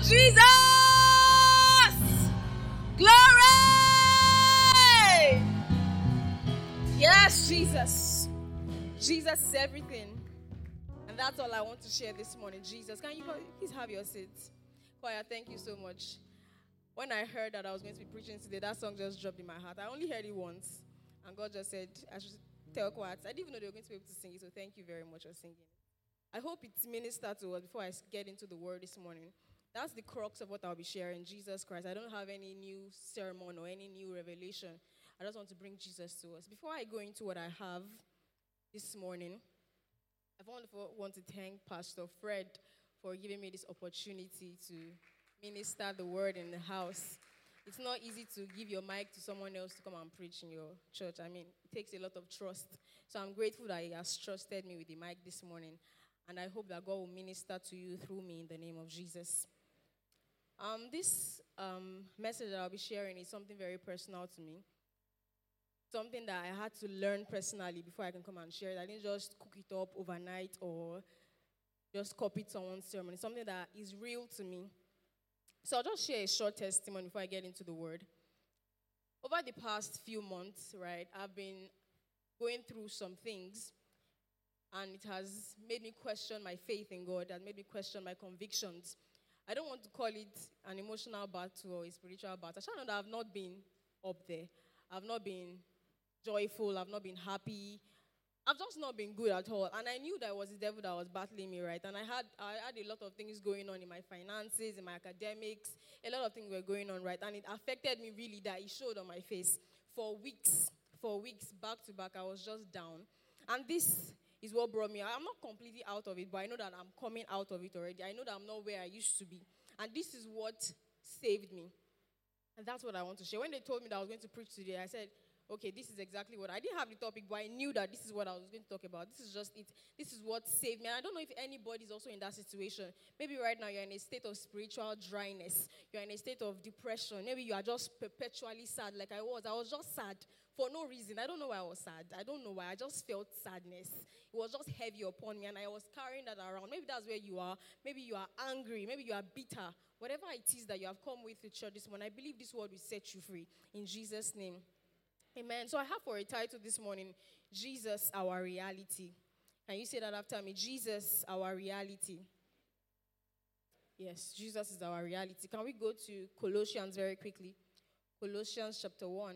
Jesus! Glory! Yes, Jesus. Jesus is everything. And that's all I want to share this morning. Jesus, can you please have your seats? Choir, thank you so much. When I heard that I was going to be preaching today, that song just dropped in my heart. I only heard it once. And God just said, I should tell choirs. I didn't even know they were going to be able to sing it, so thank you very much for singing. I hope it ministered to us before I get into the word this morning. That's the crux of what I'll be sharing, Jesus Christ. I don't have any new sermon or any new revelation. I just want to bring Jesus to us. Before I go into what I have this morning, I want to thank Pastor Fred for giving me this opportunity to minister the word in the house. It's not easy to give your mic to someone else to come and preach in your church. I mean, it takes a lot of trust. So I'm grateful that he has trusted me with the mic this morning. And I hope that God will minister to you through me in the name of Jesus. This message that I'll be sharing is something very personal to me. Something that I had to learn personally before I can come and share it. I didn't just cook it up overnight or just copy someone's sermon. It's something that is real to me. So I'll just share a short testimony before I get into the word. Over the past few months, right, I've been going through some things, and it has made me question my faith in God, and made me question my convictions. I don't want to call it an emotional battle or a spiritual battle. I shall know that I've not been up there. I've not been joyful. I've not been happy. I've just not been good at all. And I knew that it was the devil that was battling me, right? And I had a lot of things going on in my finances, in my academics. A lot of things were going on, right? And it affected me really that it showed on my face. For weeks, back to back, I was just down. And this is what brought me out. I'm not completely out of it, but I know that I'm coming out of it already. I know that I'm not where I used to be. And this is what saved me. And that's what I want to share. When they told me that I was going to preach today, I said, okay, this is exactly what I didn't have the topic, but I knew that this is what I was going to talk about. This is just it. This is what saved me. And I don't know if anybody's also in that situation. Maybe right now you're in a state of spiritual dryness. You're in a state of depression. Maybe you are just perpetually sad like I was. I was just sad for no reason. I don't know why I was sad. I don't know why. I just felt sadness. It was just heavy upon me, and I was carrying that around. Maybe that's where you are. Maybe you are angry. Maybe you are bitter. Whatever it is that you have come with to church this morning, I believe this word will set you free. In Jesus' name. Amen. So I have for a title this morning, Jesus, our reality. Can you say that after me? Jesus, our reality. Yes, Jesus is our reality. Can we go to Colossians very quickly? Colossians chapter 1.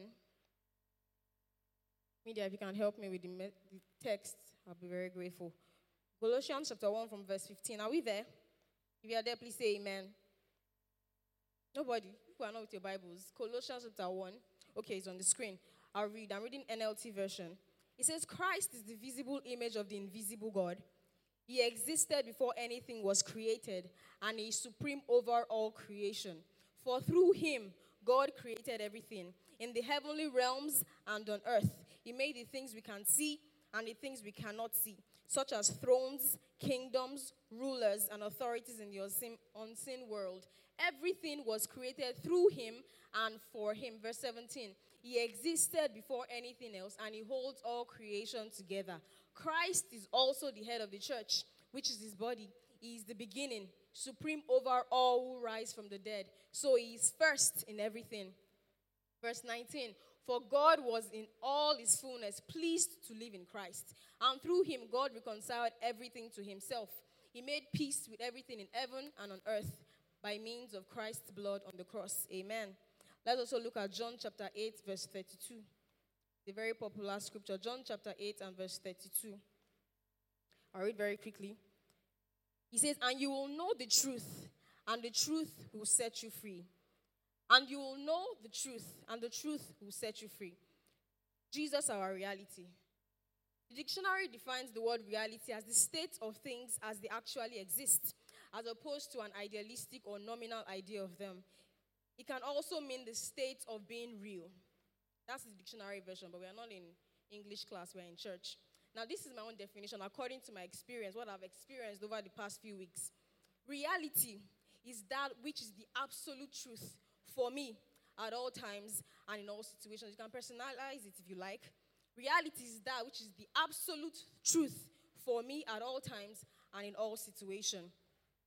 Media, if you can help me with the text, I'll be very grateful. Colossians chapter 1 from verse 15. Are we there? If you are there, please say amen. Nobody? Who are not with your Bibles? Colossians chapter 1. Okay, it's on the screen. I'll read. I'm reading NLT version. It says, Christ is the visible image of the invisible God. He existed before anything was created, and he is supreme over all creation. For through him, God created everything, in the heavenly realms and on earth. He made the things we can see and the things we cannot see, such as thrones, kingdoms, rulers, and authorities in the unseen world. Everything was created through him and for him. Verse 17, he existed before anything else, and he holds all creation together. Christ is also the head of the church, which is his body. He is the beginning, supreme over all who rise from the dead. So he is first in everything. Verse 19, for God was in all his fullness pleased to live in Christ. And through him, God reconciled everything to himself. He made peace with everything in heaven and on earth by means of Christ's blood on the cross. Amen. Let's also look at John chapter 8, verse 32. The very popular scripture. John chapter 8 and verse 32. I'll read very quickly. He says, and you will know the truth, and the truth will set you free. And you will know the truth, and the truth will set you free. Jesus, our reality. The dictionary defines the word reality as the state of things as they actually exist, as opposed to an idealistic or nominal idea of them. It can also mean the state of being real. That's the dictionary version, but we are not in English class, we're in church. Now, this is my own definition according to my experience, what I've experienced over the past few weeks. Reality is that which is the absolute truth for me at all times and in all situations. You can personalize it if you like. Reality is that which is the absolute truth for me at all times and in all situations.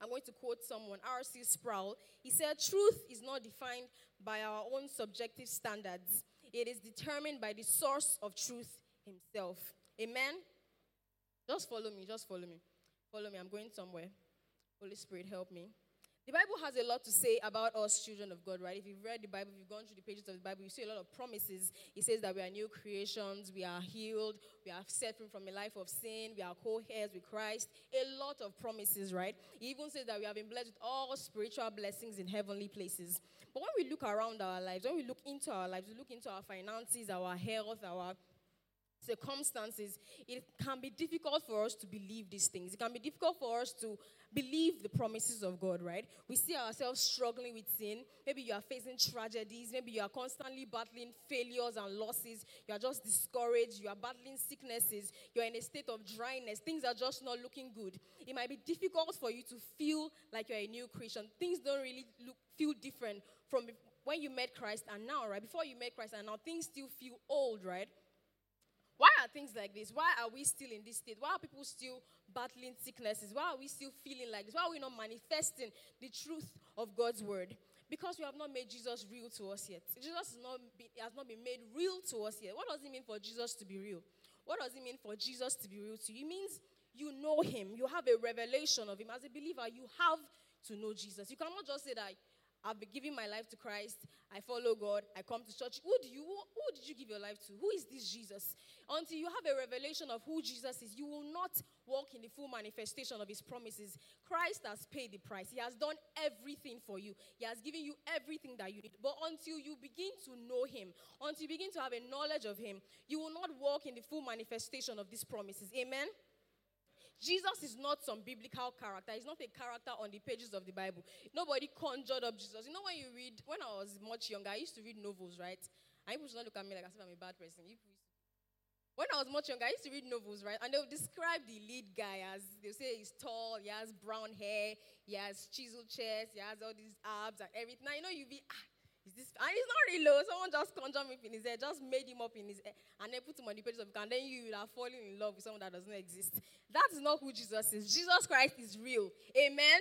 I'm going to quote someone, R.C. Sproul. He said, truth is not defined by our own subjective standards. It is determined by the source of truth himself. Amen? Just follow me, just follow me. Follow me, I'm going somewhere. Holy Spirit, help me. The Bible has a lot to say about us children of God, right? If you've read the Bible, if you've gone through the pages of the Bible, you see a lot of promises. It says that we are new creations, we are healed, we are set free from a life of sin, we are co-heirs with Christ. A lot of promises, right? It even says that we have been blessed with all spiritual blessings in heavenly places. But when we look around our lives, when we look into our lives, we look into our finances, our health, our circumstances, it can be difficult for us to believe these things. It can be difficult for us to believe the promises of God, right? We see ourselves struggling with sin. Maybe you are facing tragedies. Maybe you are constantly battling failures and losses. You are just discouraged. You are battling sicknesses. You are in a state of dryness. Things are just not looking good. It might be difficult for you to feel like you're a new creation. Things don't really feel different from when you met Christ and now, right? Before you met Christ and now, things still feel old, right? Why are things like this? Why are we still in this state? Why are people still battling sicknesses? Why are we still feeling like this? Why are we not manifesting the truth of God's word? Because we have not made Jesus real to us yet. Jesus has not been made real to us yet. What does it mean for Jesus to be real? What does it mean for Jesus to be real to you? It means you know him. You have a revelation of him. As a believer, you have to know Jesus. You cannot just say that I've been giving my life to Christ. I follow God. I come to church. Who did you give your life to? Who is this Jesus? Until you have a revelation of who Jesus is, you will not walk in the full manifestation of his promises. Christ has paid the price. He has done everything for you. He has given you everything that you need. But until you begin to know him, until you begin to have a knowledge of him, you will not walk in the full manifestation of these promises. Amen? Jesus is not some biblical character. He's not a character on the pages of the Bible. Nobody conjured up Jesus. You know, when I was much younger, I used to read novels, right? And people should not look at me like as if I'm a bad person. When I was much younger, I used to read novels, right? And they'll describe the lead guy as, they'll say he's tall, he has brown hair, he has chiseled chest, he has all these abs and everything. Now, you know, is this, and he's not really low. Someone just conjured him in his head, just made him up in his head, and then put him on the pages of the book, and then you will have fallen in love with someone that does not exist. That is not who Jesus is. Jesus Christ is real. Amen?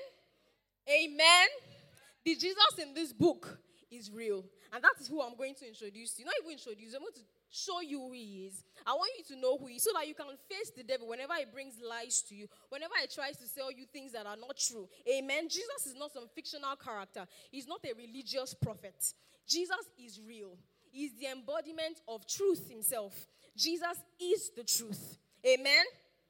Amen? The Jesus in this book is real. And that is who I'm going to introduce to you. Not even introduce, I'm going to show you who he is. I want you to know who he is so that you can face the devil whenever he brings lies to you, whenever he tries to sell you things that are not true. Amen. Jesus is not some fictional character. He's not a religious prophet. Jesus is real. He's the embodiment of truth himself. Jesus is the truth. Amen.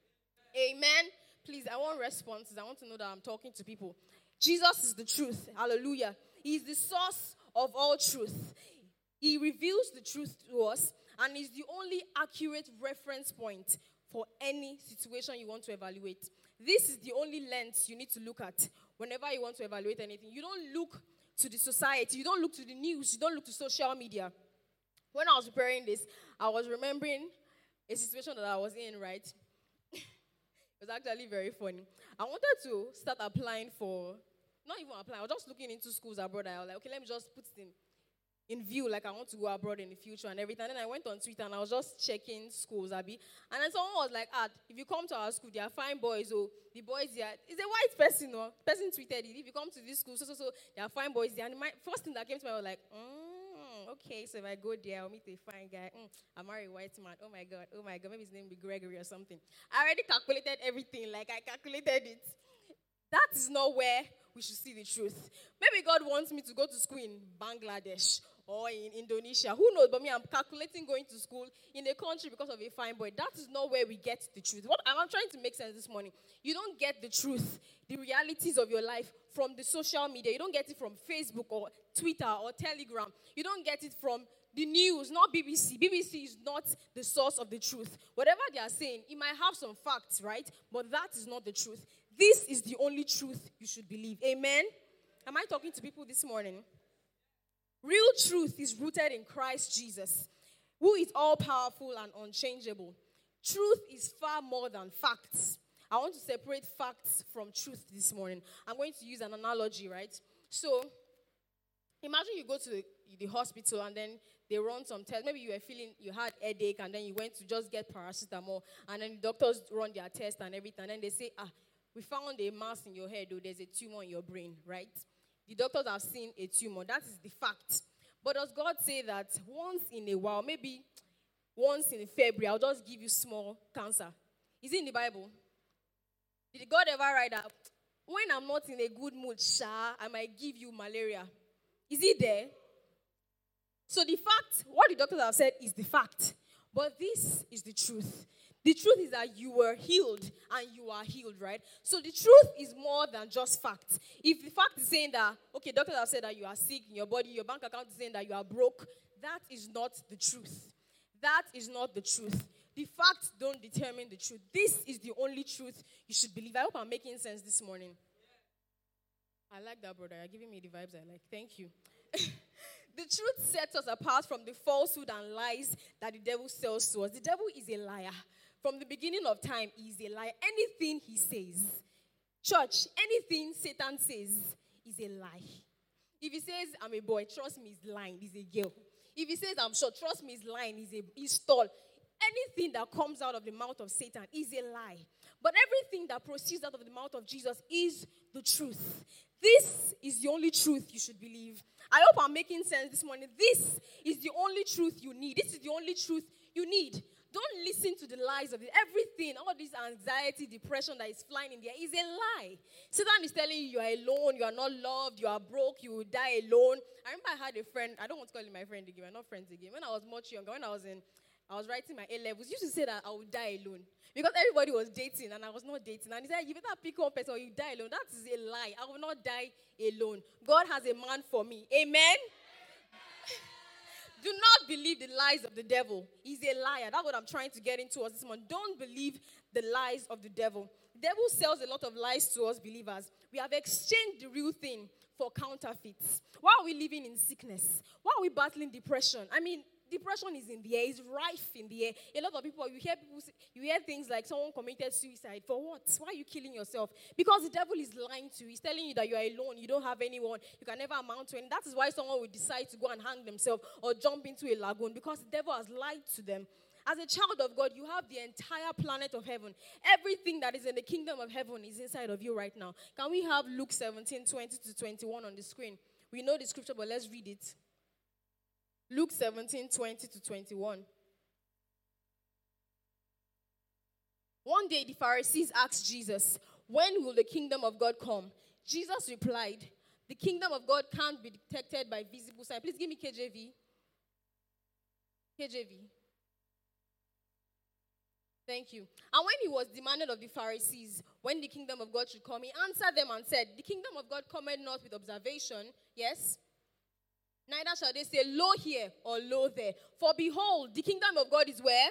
Amen. Please, I want responses. I want to know that I'm talking to people. Jesus is the truth. Hallelujah. He is the source of all truth. He reveals the truth to us and is the only accurate reference point for any situation you want to evaluate. This is the only lens you need to look at whenever you want to evaluate anything. You don't look to the society. You don't look to the news. You don't look to social media. When I was preparing this, I was remembering a situation that I was in, right? It was actually very funny. I wanted to start applying for, not even applying, I was just looking into schools abroad. I was like, okay, let me just put it in view, like I want to go abroad in the future and everything. And then I went on Twitter and I was just checking schools, Abby. And then someone was like, if you come to our school, they are fine boys. Oh, the boys there, it's a white person, no? Person tweeted it. If you come to this school, so, they are fine boys there. And my first thing that came to me was like, okay, so if I go there, I'll meet a fine guy. I marry a white man. Oh my God, maybe his name will be Gregory or something. I already calculated everything, like I calculated it. That is not where we should see the truth. Maybe God wants me to go to school in Bangladesh or in Indonesia. Who knows? But me, I'm calculating going to school in a country because of a fine boy. That is not where we get the truth. What I'm trying to make sense this morning. You don't get the truth, the realities of your life from the social media. You don't get it from Facebook or Twitter or Telegram. You don't get it from the news, not BBC. BBC is not the source of the truth. Whatever they are saying, it might have some facts, right? But that is not the truth. This is the only truth you should believe. Amen? Am I talking to people this morning? Real truth is rooted in Christ Jesus, who is all-powerful and unchangeable. Truth is far more than facts. I want to separate facts from truth this morning. I'm going to use an analogy, right? So, imagine you go to the hospital and then they run some tests. Maybe you had headache and then you went to just get paracetamol and then the doctors run their test and everything. And then they say, we found a mass in your head, or there's a tumor in your brain, right? The doctors have seen a tumor. That is the fact. But does God say that once in a while, maybe once in February, I'll just give you small cancer? Is it in the Bible? Did God ever write that? When I'm not in a good mood, I might give you malaria. Is it there? So the fact, what the doctors have said is the fact. But this is the truth. The truth is that you were healed and you are healed, right? So the truth is more than just facts. If the fact is saying that, okay, doctors have said that you are sick in your body, your bank account is saying that you are broke, that is not the truth. That is not the truth. The facts don't determine the truth. This is the only truth you should believe. I hope I'm making sense this morning. I like that, brother. You're giving me the vibes I like. Thank you. The truth sets us apart from the falsehood and lies that the devil sells to us. The devil is a liar. From the beginning of time, he is a liar. Anything he says, church, anything Satan says is a lie. If he says, I'm a boy, trust me, he's lying. He's a girl. If he says, I'm short, trust me, he's lying. He's tall. Anything that comes out of the mouth of Satan is a lie. But everything that proceeds out of the mouth of Jesus is the truth. This is the only truth you should believe. I hope I'm making sense this morning. This is the only truth you need. This is the only truth you need. Don't listen to the lies of it. Everything, all this anxiety, depression that is flying in the air is a lie. Satan is telling you are alone, you are not loved, you are broke, you will die alone. I remember I had a friend, I don't want to call him my friend again, we're not friends again. When I was much younger, when I was writing my A-levels, used to say that I would die alone. Because everybody was dating and I was not dating. And he said, you better pick one person or you die alone. That is a lie. I will not die alone. God has a man for me. Amen? Do not believe the lies of the devil. He's a liar. That's what I'm trying to get into us this morning. Don't believe the lies of the devil. The devil sells a lot of lies to us believers. We have exchanged the real thing for counterfeits. Why are we living in sickness? Why are we battling depression? I mean, depression is in the air. It's rife in the air. A lot of people, you hear things like someone committed suicide. For what? Why are you killing yourself? Because the devil is lying to you. He's telling you that you are alone. You don't have anyone. You can never amount to anything. That is why someone will decide to go and hang themselves or jump into a lagoon, because the devil has lied to them. As a child of God, you have the entire planet of heaven. Everything that is in the kingdom of heaven is inside of you right now. Can we have Luke 17, 20 to 21 on the screen? We know the scripture, but let's read it. Luke 17, 20 to 21. One day the Pharisees asked Jesus, when will the kingdom of God come? Jesus replied, the kingdom of God can't be detected by visible signs. Please give me KJV. KJV. Thank you. And when he was demanded of the Pharisees when the kingdom of God should come, he answered them and said, the kingdom of God cometh not with observation. Yes? Neither shall they say, lo here or lo there. For behold, the kingdom of God is where?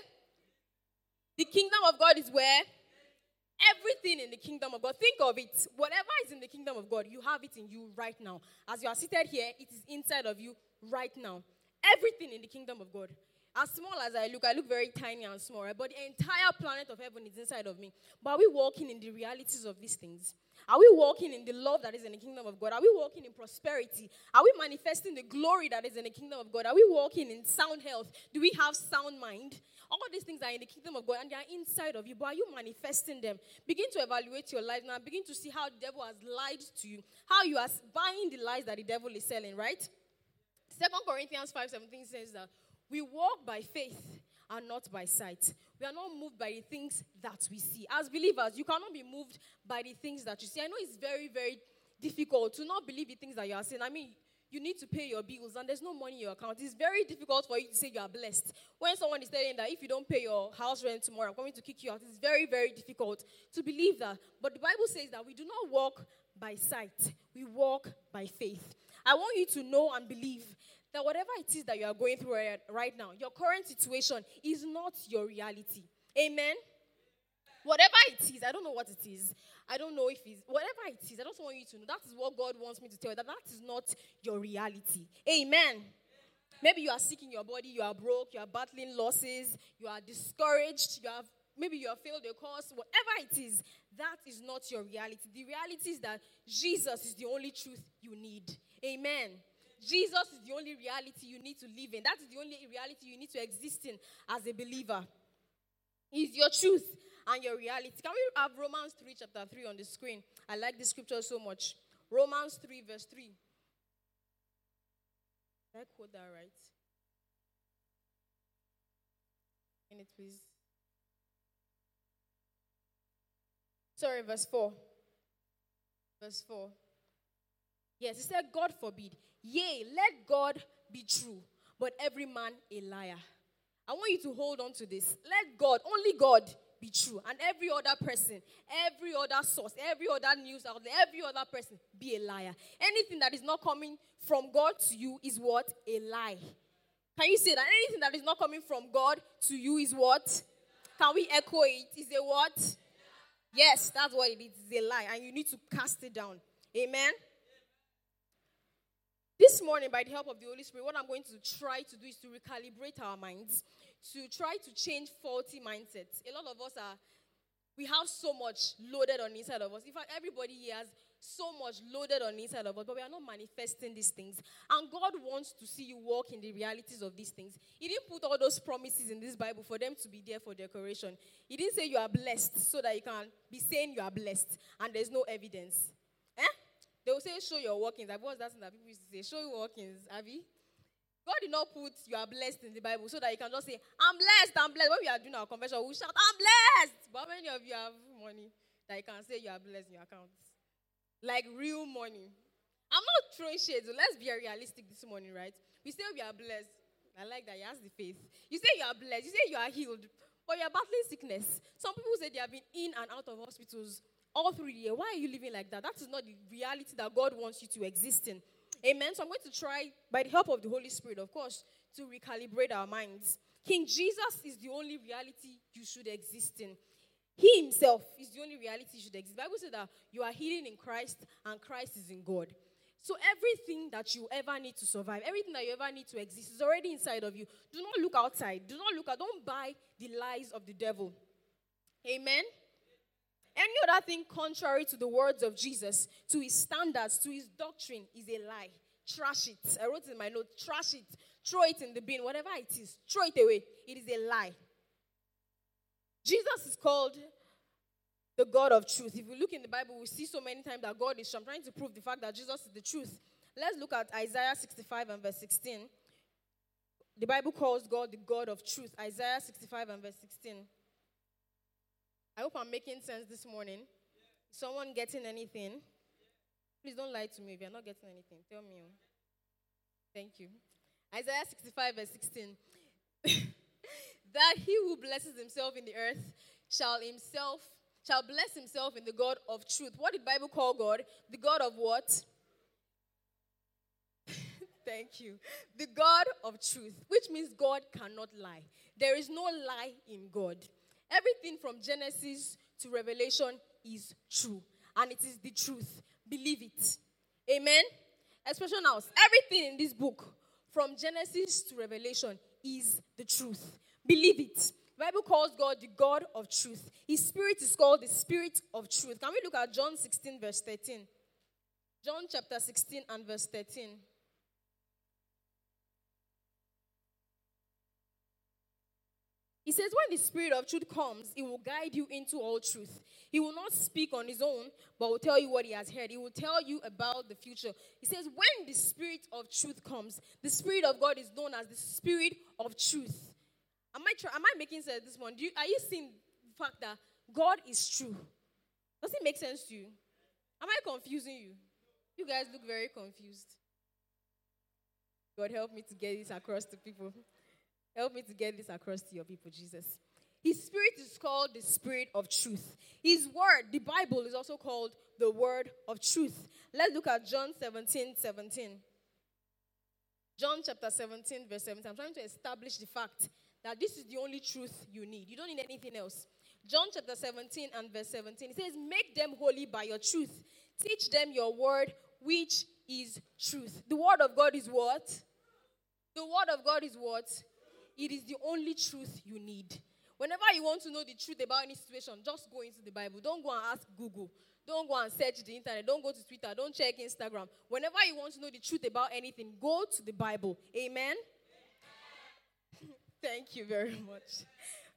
The kingdom of God is where? Everything in the kingdom of God. Think of it. Whatever is in the kingdom of God, you have it in you right now. As you are seated here, it is inside of you right now. Everything in the kingdom of God. As small as I look very tiny and small, right? But the entire planet of heaven is inside of me. But are we walking in the realities of these things? Are we walking in the love that is in the kingdom of God? Are we walking in prosperity? Are we manifesting the glory that is in the kingdom of God? Are we walking in sound health? Do we have sound mind? All these things are in the kingdom of God and they are inside of you. But are you manifesting them? Begin to evaluate your life now. Begin to see how the devil has lied to you. How you are buying the lies that the devil is selling, right? 2 Corinthians 5:17 says that we walk by faith and not by sight. We are not moved by the things that we see. As believers, you cannot be moved by the things that you see. I know it's very, very difficult to not believe the things that you are seeing. I mean, you need to pay your bills and there's no money in your account. It's very difficult for you to say you are blessed. When someone is telling that if you don't pay your house rent tomorrow, I'm going to kick you out, it's very, very difficult to believe that. But the Bible says that we do not walk by sight. We walk by faith. I want you to know and believe that whatever it is that you are going through right now, your current situation is not your reality. Amen? Whatever it is, I don't know what it is. I don't know if it's, whatever it is, I just want you to know that is what God wants me to tell you, that is not your reality. Amen? Maybe you are sick in your body, you are broke, you are battling losses, you are discouraged, maybe you have failed your course, whatever it is, that is not your reality. The reality is that Jesus is the only truth you need. Amen? Jesus is the only reality you need to live in. That is the only reality you need to exist in as a believer. He's your truth. and your reality. Can we have Romans 3 chapter 3 on the screen? I like this scripture so much. Romans 3 verse 3. Did I quote that right? In it, please. Sorry, verse 4. Verse 4. Yes, it said, God forbid. Yea, let God be true, but every man a liar. I want you to hold on to this. Let God, only God, be true. And every other person, every other source, every other news outlet, every other person be a liar. Anything that is not coming from God to you is what? A lie. Can you say that? Anything that is not coming from God to you is what? Can we echo it? Is a what? Yes, that's what it is. It's a lie. And you need to cast it down. Amen? This morning, by the help of the Holy Spirit, what I'm going to try to do is to recalibrate our minds, to try to change faulty mindsets. A lot of us we have so much loaded on the inside of us. In fact, everybody here has so much loaded on the inside of us, but we are not manifesting these things. And God wants to see you walk in the realities of these things. He didn't put all those promises in this Bible for them to be there for decoration. He didn't say you are blessed so that you can be saying you are blessed and there's no evidence. They will say, show your workings. What's that thing that people used to say? Show your workings, Abby. God did not put you are blessed in the Bible so that you can just say, I'm blessed, I'm blessed. When we are doing our confession, we shout, I'm blessed. But how many of you have money that you can say you are blessed in your account? Like real money. I'm not throwing shades. So let's be realistic this morning, right? We say we are blessed. I like that. You have the faith. You say you are blessed. You say you are healed. But you are battling sickness. Some people say they have been in and out of hospitals all through the year. Why are you living like that? That is not the reality that God wants you to exist in. Amen. So I'm going to try, by the help of the Holy Spirit, of course, to recalibrate our minds. King Jesus is the only reality you should exist in. He himself is the only reality you should exist. The Bible says that you are hidden in Christ and Christ is in God. So everything that you ever need to survive, everything that you ever need to exist is already inside of you. Do not look outside. Don't buy the lies of the devil. Amen. Any other thing contrary to the words of Jesus, to his standards, to his doctrine, is a lie. Trash it. I wrote in my note, trash it. Throw it in the bin, whatever it is. Throw it away. It is a lie. Jesus is called the God of truth. If you look in the Bible, we see so many times that God is true. I'm trying to prove the fact that Jesus is the truth. Let's look at Isaiah 65 and verse 16. The Bible calls God the God of truth. Isaiah 65 and verse 16. I hope I'm making sense this morning. Is someone getting anything? Please don't lie to me if you're not getting anything. Tell me. Thank you. Isaiah 65 verse 16. That he who blesses himself in the earth shall bless himself in the God of truth. What did the Bible call God? The God of what? Thank you. The God of truth, which means God cannot lie. There is no lie in God. Everything from Genesis to Revelation is true. And it is the truth. Believe it. Amen? Expression house. Everything in this book, from Genesis to Revelation, is the truth. Believe it. The Bible calls God the God of truth. His spirit is called the Spirit of truth. Can we look at John 16 verse 13? John chapter 16 and verse 13. He says, when the Spirit of truth comes, he will guide you into all truth. He will not speak on his own, but will tell you what he has heard. He will tell you about the future. He says, when the Spirit of truth comes, the Spirit of God is known as the Spirit of truth. Am I making sense this morning? Are you seeing the fact that God is true? Does it make sense to you? Am I confusing you? You guys look very confused. God, help me to get this across to people. Help me to get this across to your people, Jesus. His spirit is called the Spirit of truth. His word, the Bible, is also called the Word of truth. Let's look at John 17:17. John chapter 17, verse 17. I'm trying to establish the fact that this is the only truth you need. You don't need anything else. John chapter 17 and verse 17. It says, make them holy by your truth. Teach them your word, which is truth. The word of God is what? The word of God is what? It is the only truth you need. Whenever you want to know the truth about any situation, just go into the Bible. Don't go and ask Google. Don't go and search the internet. Don't go to Twitter. Don't check Instagram. Whenever you want to know the truth about anything, go to the Bible. Amen? Thank you very much.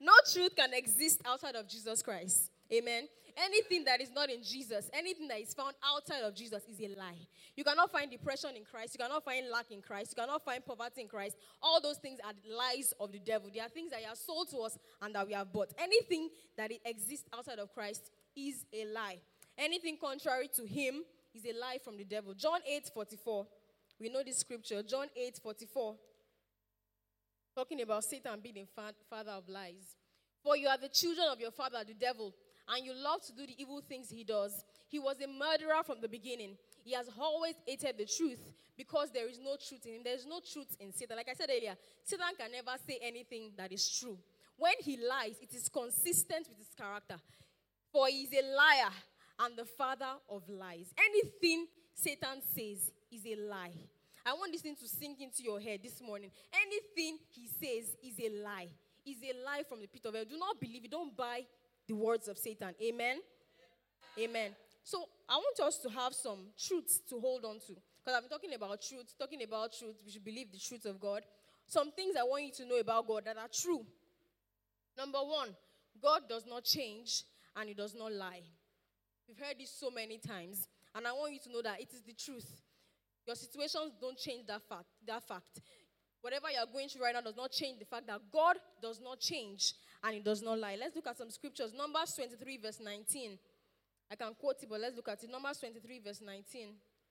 No truth can exist outside of Jesus Christ. Amen. Anything that is not in Jesus, anything that is found outside of Jesus is a lie. You cannot find depression in Christ. You cannot find lack in Christ. You cannot find poverty in Christ. All those things are lies of the devil. They are things that are sold to us and that we have bought. Anything that exists outside of Christ is a lie. Anything contrary to him is a lie from the devil. John 8:44. We know this scripture. John 8:44. Talking about Satan being the father of lies. For you are the children of your father, the devil, and you love to do the evil things he does. He was a murderer from the beginning. He has always hated the truth because there is no truth in him. There is no truth in Satan. Like I said earlier, Satan can never say anything that is true. When he lies, it is consistent with his character. For he is a liar and the father of lies. Anything Satan says is a lie. I want this thing to sink into your head this morning. Anything he says is a lie. Is a lie from the pit of hell. Do not believe it. Don't buy the words of Satan. Amen? Amen. So I want us to have some truths to hold on to. Because I've been talking about truth. We should believe the truth of God. Some things I want you to know about God that are true. Number one, God does not change and he does not lie. We've heard this so many times. And I want you to know that it is the truth. Your situations don't change that fact. Whatever you are going through right now does not change the fact that God does not change and he does not lie. Let's look at some scriptures. Numbers 23 verse 19. I can quote it, but let's look at it. Numbers 23 verse 19.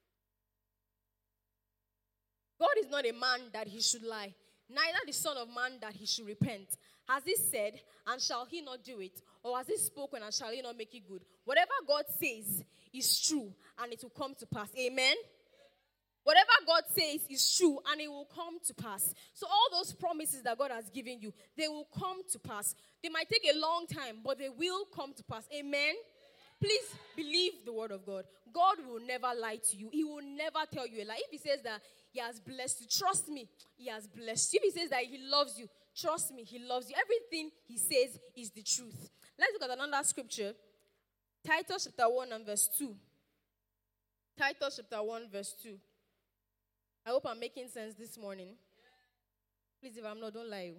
God is not a man that he should lie, neither the son of man that he should repent. Has he said, and shall he not do it? Or has he spoken, and shall he not make it good? Whatever God says is true, and it will come to pass. Amen? Whatever God says is true, and it will come to pass. So all those promises that God has given you, they will come to pass. They might take a long time, but they will come to pass. Amen? Please believe the word of God. God will never lie to you. He will never tell you a lie. If he says that he has blessed you, trust me, he has blessed you. If he says that he loves you, trust me, he loves you. Everything he says is the truth. Let's look at another scripture. Titus chapter 1 and verse 2. Titus chapter 1 verse 2. I hope I'm making sense this morning. Please, if I'm not, don't lie.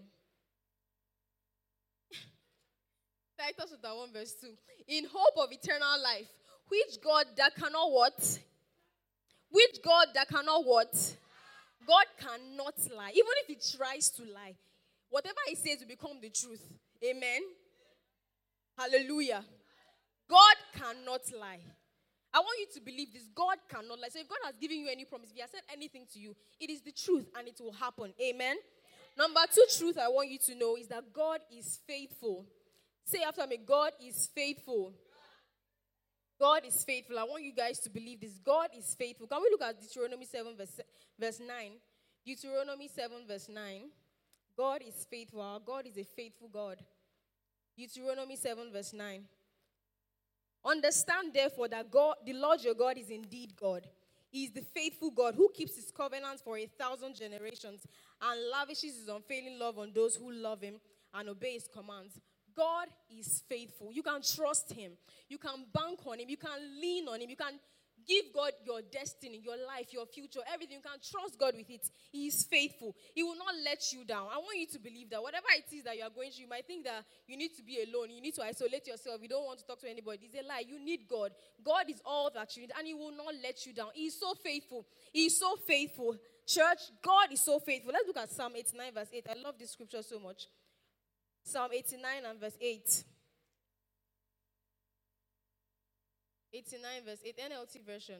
Titus chapter 1 verse 2. In hope of eternal life, which God that cannot what? Which God that cannot what? God cannot lie. Even if he tries to lie, whatever he says will become the truth. Amen? Hallelujah. God cannot lie. I want you to believe this. God cannot lie. So if God has given you any promise, if he has said anything to you, it is the truth and it will happen. Amen? Number two truth I want you to know is that God is faithful. Say after me, God is faithful. God is faithful. I want you guys to believe this. God is faithful. Can we look at Deuteronomy 7 verse 9? Deuteronomy 7 verse 9. God is faithful. Our God is a faithful God. Deuteronomy 7 verse 9. Understand therefore that God, the Lord your God, is indeed God. He is the faithful God who keeps his covenants for 1,000 generations and lavishes his unfailing love on those who love him and obey his commands. God is faithful. You can trust him. You can bank on him. You can lean on him. You can give God your destiny, your life, your future, everything. You can trust God with it. He is faithful. He will not let you down. I want you to believe that whatever it is that you are going through, you might think that you need to be alone. You need to isolate yourself. You don't want to talk to anybody. It's a lie. You need God. God is all that you need, and he will not let you down. He is so faithful. He is so faithful. Church, God is so faithful. Let's look at Psalm 89 verse 8. I love this scripture so much. Psalm 89 and verse 8. 89 verse 8, NLT version.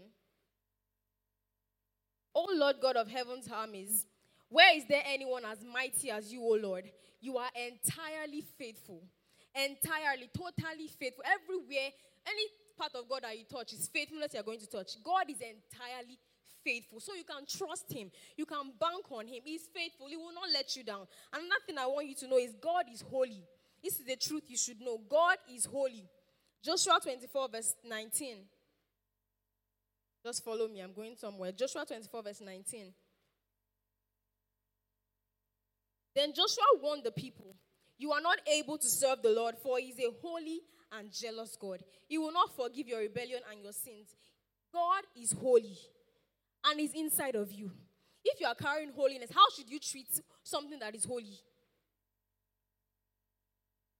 O Lord God of heaven's armies, where is there anyone as mighty as you, O Lord? You are entirely faithful. Entirely, totally faithful. Everywhere, any part of God that you touch is faithfulness you're going to touch. God is entirely faithful. So you can trust him. You can bank on him. He's faithful. He will not let you down. Another thing I want you to know is God is holy. This is the truth you should know. God is holy. Joshua 24 verse 19. Just follow me. I'm going somewhere. Joshua 24 verse 19. Then Joshua warned the people, you are not able to serve the Lord, for he is a holy and jealous God. He will not forgive your rebellion and your sins. God is holy and is inside of you. If you are carrying holiness, how should you treat something that is holy?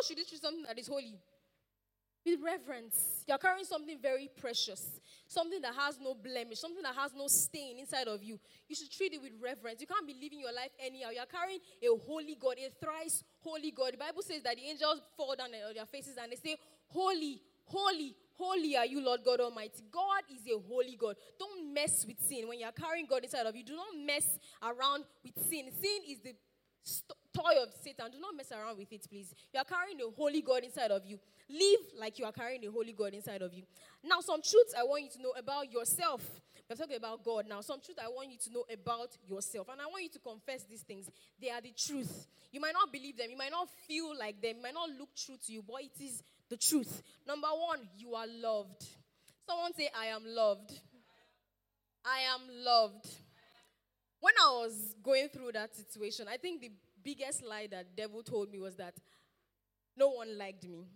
should you treat something that is holy? With reverence. You're carrying something very precious, something that has no blemish, something that has no stain inside of you. You should treat it with reverence. You can't be living your life anyhow. You're carrying a holy God, a thrice holy God. The Bible says that the angels fall down on their faces and they say, holy, holy, holy are you, Lord God Almighty. God is a holy God. Don't mess with sin. When you're carrying God inside of you, do not mess around with sin. Sin is the toy of Satan. Do not mess around with it, please. You are carrying a holy God inside of you. Live like you are carrying a holy God inside of you. Now, some truths I want you to know about yourself. We're talking about God now. Some truth I want you to know about yourself. And I want you to confess these things. They are the truth. You might not believe them. You might not feel like them. It might not look true to you, but it is the truth. Number one, you are loved. Someone say, I am loved. I am loved. When I was going through that situation, I think the biggest lie that the devil told me was that no one liked me.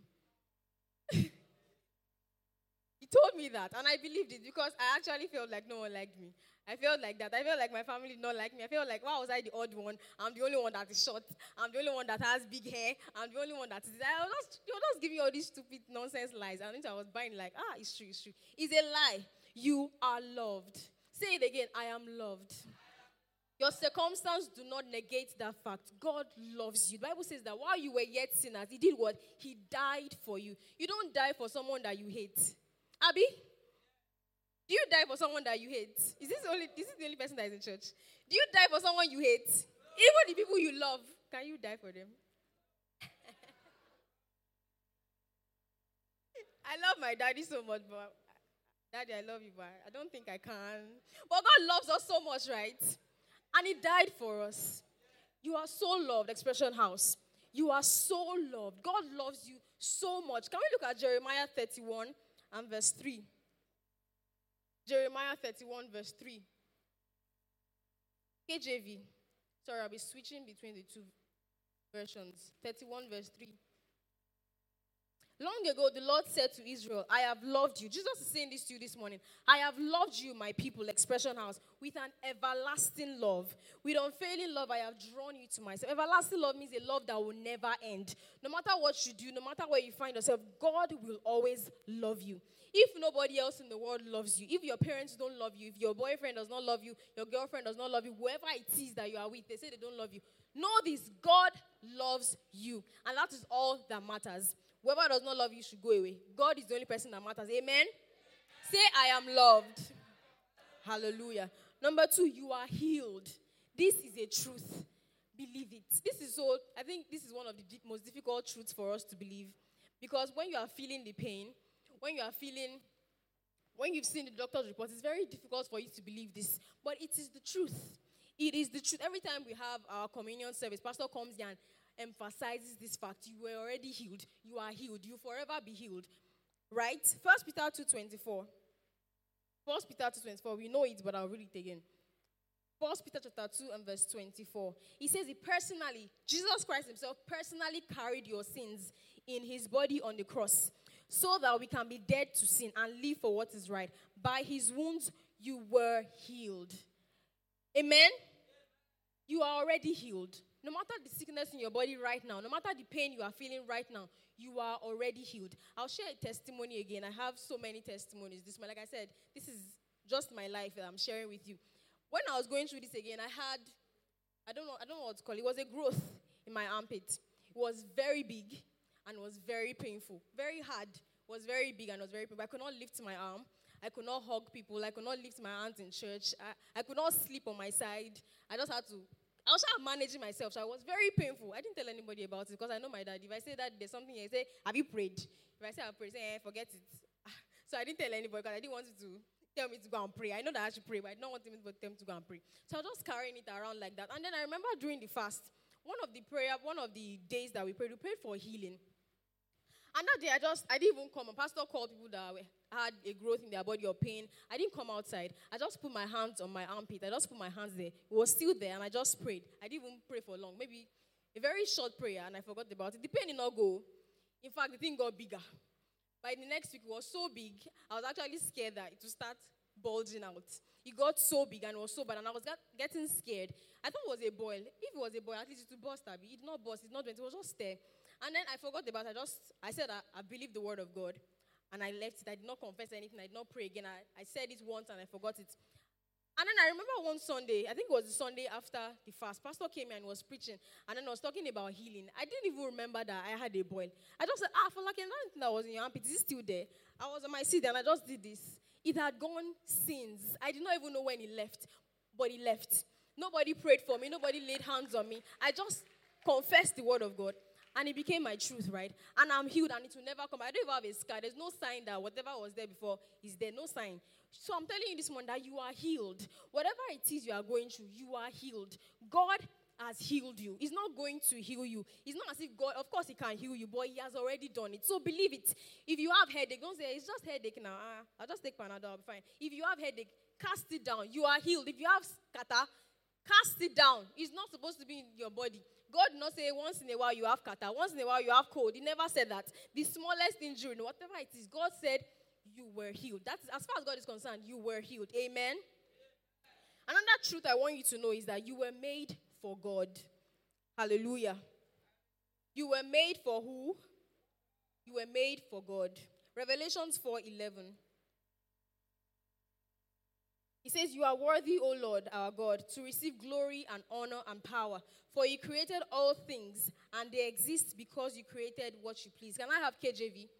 He told me that, and I believed it because I actually felt like no one liked me. I felt like that. I felt like my family did not like me. I felt like, why was I the odd one? I'm the only one that is short. I'm the only one that has big hair. I'm the only one that is... You're just giving me all these stupid nonsense lies. And I was buying like, it's true, it's true. It's a lie. You are loved. Say it again, I am loved. Your circumstance do not negate that fact. God loves you. The Bible says that while you were yet sinners, he did what? He died for you. You don't die for someone that you hate. Abby? Do you die for someone that you hate? Is this the only person that is in church? Do you die for someone you hate? Even the people you love, can you die for them? I love my daddy so much, but Daddy, I love you, but I don't think I can. But God loves us so much, right? And he died for us. You are so loved, Expression House. You are so loved. God loves you so much. Can we look at Jeremiah 31 and verse 3? Jeremiah 31 verse 3. KJV. Sorry, I'll be switching between the two versions. 31 verse 3. Long ago, the Lord said to Israel, I have loved you. Jesus is saying this to you this morning. I have loved you, my people, Expression House, with an everlasting love. With unfailing love, I have drawn you to myself. Everlasting love means a love that will never end. No matter what you do, no matter where you find yourself, God will always love you. If nobody else in the world loves you, if your parents don't love you, if your boyfriend does not love you, your girlfriend does not love you, whoever it is that you are with, they say they don't love you. Know this, God loves you. And that is all that matters. Whoever does not love you should go away. God is the only person that matters. Amen? Say, I am loved. Hallelujah. Number 2, you are healed. This is a truth. Believe it. I think this is one of the most difficult truths for us to believe. Because when you are feeling the pain, when you've seen the doctor's report, it's very difficult for you to believe this. But it is the truth. It is the truth. Every time we have our communion service, Pastor comes here and emphasizes this fact. You were already healed. You are healed. You forever be healed. Right? 1 Peter 2:24. 1 Peter 2:24. We know it, but I'll read it again. 1 Peter chapter 2 and verse 24. He says Jesus Christ himself personally carried your sins in his body on the cross, so that we can be dead to sin and live for what is right. By his wounds, you were healed. Amen? You are already healed. No matter the sickness in your body right now, no matter the pain you are feeling right now, you are already healed. I'll share a testimony again. I have so many testimonies. Like I said, this is just my life that I'm sharing with you. When I was going through this again, I don't know what to call it. It was a growth in my armpit. It was very big and it was very painful. Very hard. It was very big and it was very painful. I could not lift my arm. I could not hug people. I could not lift my hands in church. I could not sleep on my side. I was managing myself, so it was very painful. I didn't tell anybody about it because I know my dad. If I say that there's something here, he say, have you prayed? If I say I've prayed, say, forget it. So I didn't tell anybody because I didn't want you to tell me to go and pray. I know that I should pray, but I don't want them to go and pray. So I was just carrying it around like that. And then I remember during the fast, one of the days that we prayed for healing. And that day, I didn't even come. A pastor called people that had a growth in their body or pain. I didn't come outside. I just put my hands on my armpit. I just put my hands there. It was still there, and I just prayed. I didn't even pray for long. Maybe a very short prayer, and I forgot about it. The pain did not go. In fact, the thing got bigger. By the next week, it was so big, I was actually scared that it would start bulging out. It got so big and it was so bad, and I was getting scared. I thought it was a boil. If it was a boil, at least it would burst, Abby. It did not burst. It did not went. It was just there. And then I forgot about it. I said I believe the word of God. And I left it. I did not confess anything. I did not pray again. I said it once and I forgot it. And then I remember one Sunday, I think it was the Sunday after the fast, Pastor came and was preaching, and then was talking about healing. I didn't even remember that I had a boil. I just said, for like anything that was in your armpit, is it still there? I was on my seat and I just did this. It had gone since. I did not even know when it left, but it left. Nobody prayed for me. Nobody laid hands on me. I just confessed the word of God, and it became my truth, right? And I'm healed, and it will never come. I don't even have a scar. There's no sign that whatever was there before is there. No sign. So I'm telling you this morning that you are healed. Whatever it is you are going through, you are healed. God has healed you. He's not going to heal you. It's not as if God, of course he can heal you, but he has already done it. So believe it. If you have headache, don't say, it's just headache now. I'll just take Panadol, I'll be fine. If you have headache, cast it down. You are healed. If you have kata, cast it down. It's not supposed to be in your body. God did not say once in a while you have kata, once in a while you have cold. He never said that. The smallest injury, whatever it is, God said you were healed. That's as far as God is concerned, you were healed. Amen. Another truth I want you to know is that you were made for God. Hallelujah. You were made for who? You were made for God. Revelations 4:11. It says, you are worthy, O Lord, our God, to receive glory and honor and power. For you created all things, and they exist because you created what you please. Can I have KJV?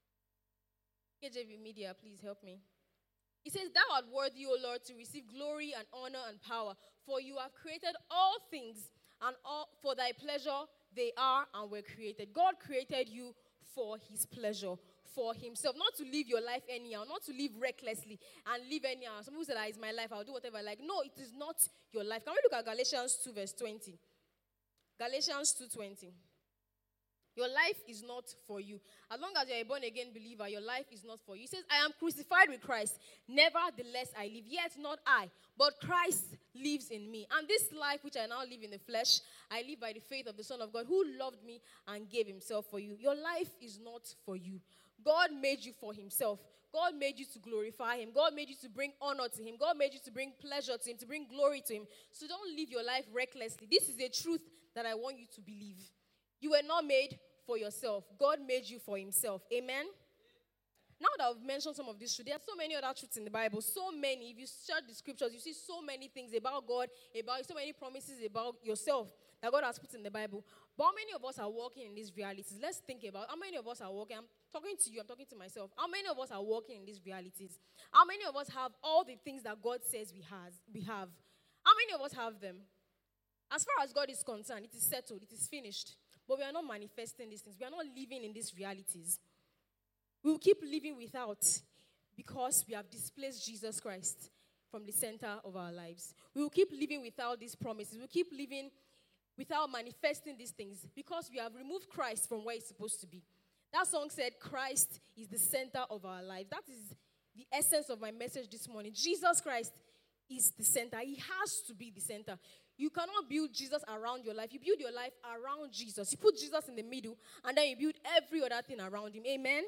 KJV Media, please help me. It says, thou art worthy, O Lord, to receive glory and honor and power. For you have created all things, and all for thy pleasure they are and were created. God created you for his pleasure, for himself. Not to live your life anyhow, not to live recklessly and live anyhow. Some people say, it's my life, I'll do whatever I like. No, it is not your life. Can we look at Galatians 2 verse 20? Galatians 2:20. Your life is not for you. As long as you're a born-again believer, your life is not for you. He says, I am crucified with Christ. Nevertheless, I live. Yet not I, but Christ lives in me. And this life which I now live in the flesh, I live by the faith of the Son of God who loved me and gave himself for you. Your life is not for you. God made you for himself. God made you to glorify him. God made you to bring honor to him. God made you to bring pleasure to him, to bring glory to him. So don't live your life recklessly. This is a truth that I want you to believe. You were not made for yourself. God made you for himself. Amen? Now that I've mentioned some of these truths, there are so many other truths in the Bible. So many. If you search the scriptures, you see so many things about God, about so many promises about yourself that God has put in the Bible. But how many of us are walking in these realities? Let's think about how many of us are walking. I'm talking to you, I'm talking to myself. How many of us are walking in these realities? How many of us have all the things that God says we have? How many of us have them? As far as God is concerned, it is settled, it is finished. But we are not manifesting these things. We are not living in these realities. We will keep living without because we have displaced Jesus Christ from the center of our lives. We will keep living without these promises. We will keep living without manifesting these things because we have removed Christ from where he's supposed to be. That song said Christ is the center of our lives. That is the essence of my message this morning. Jesus Christ is the center. He has to be the center. You cannot build Jesus around your life. You build your life around Jesus. You put Jesus in the middle, and then you build every other thing around him. Amen?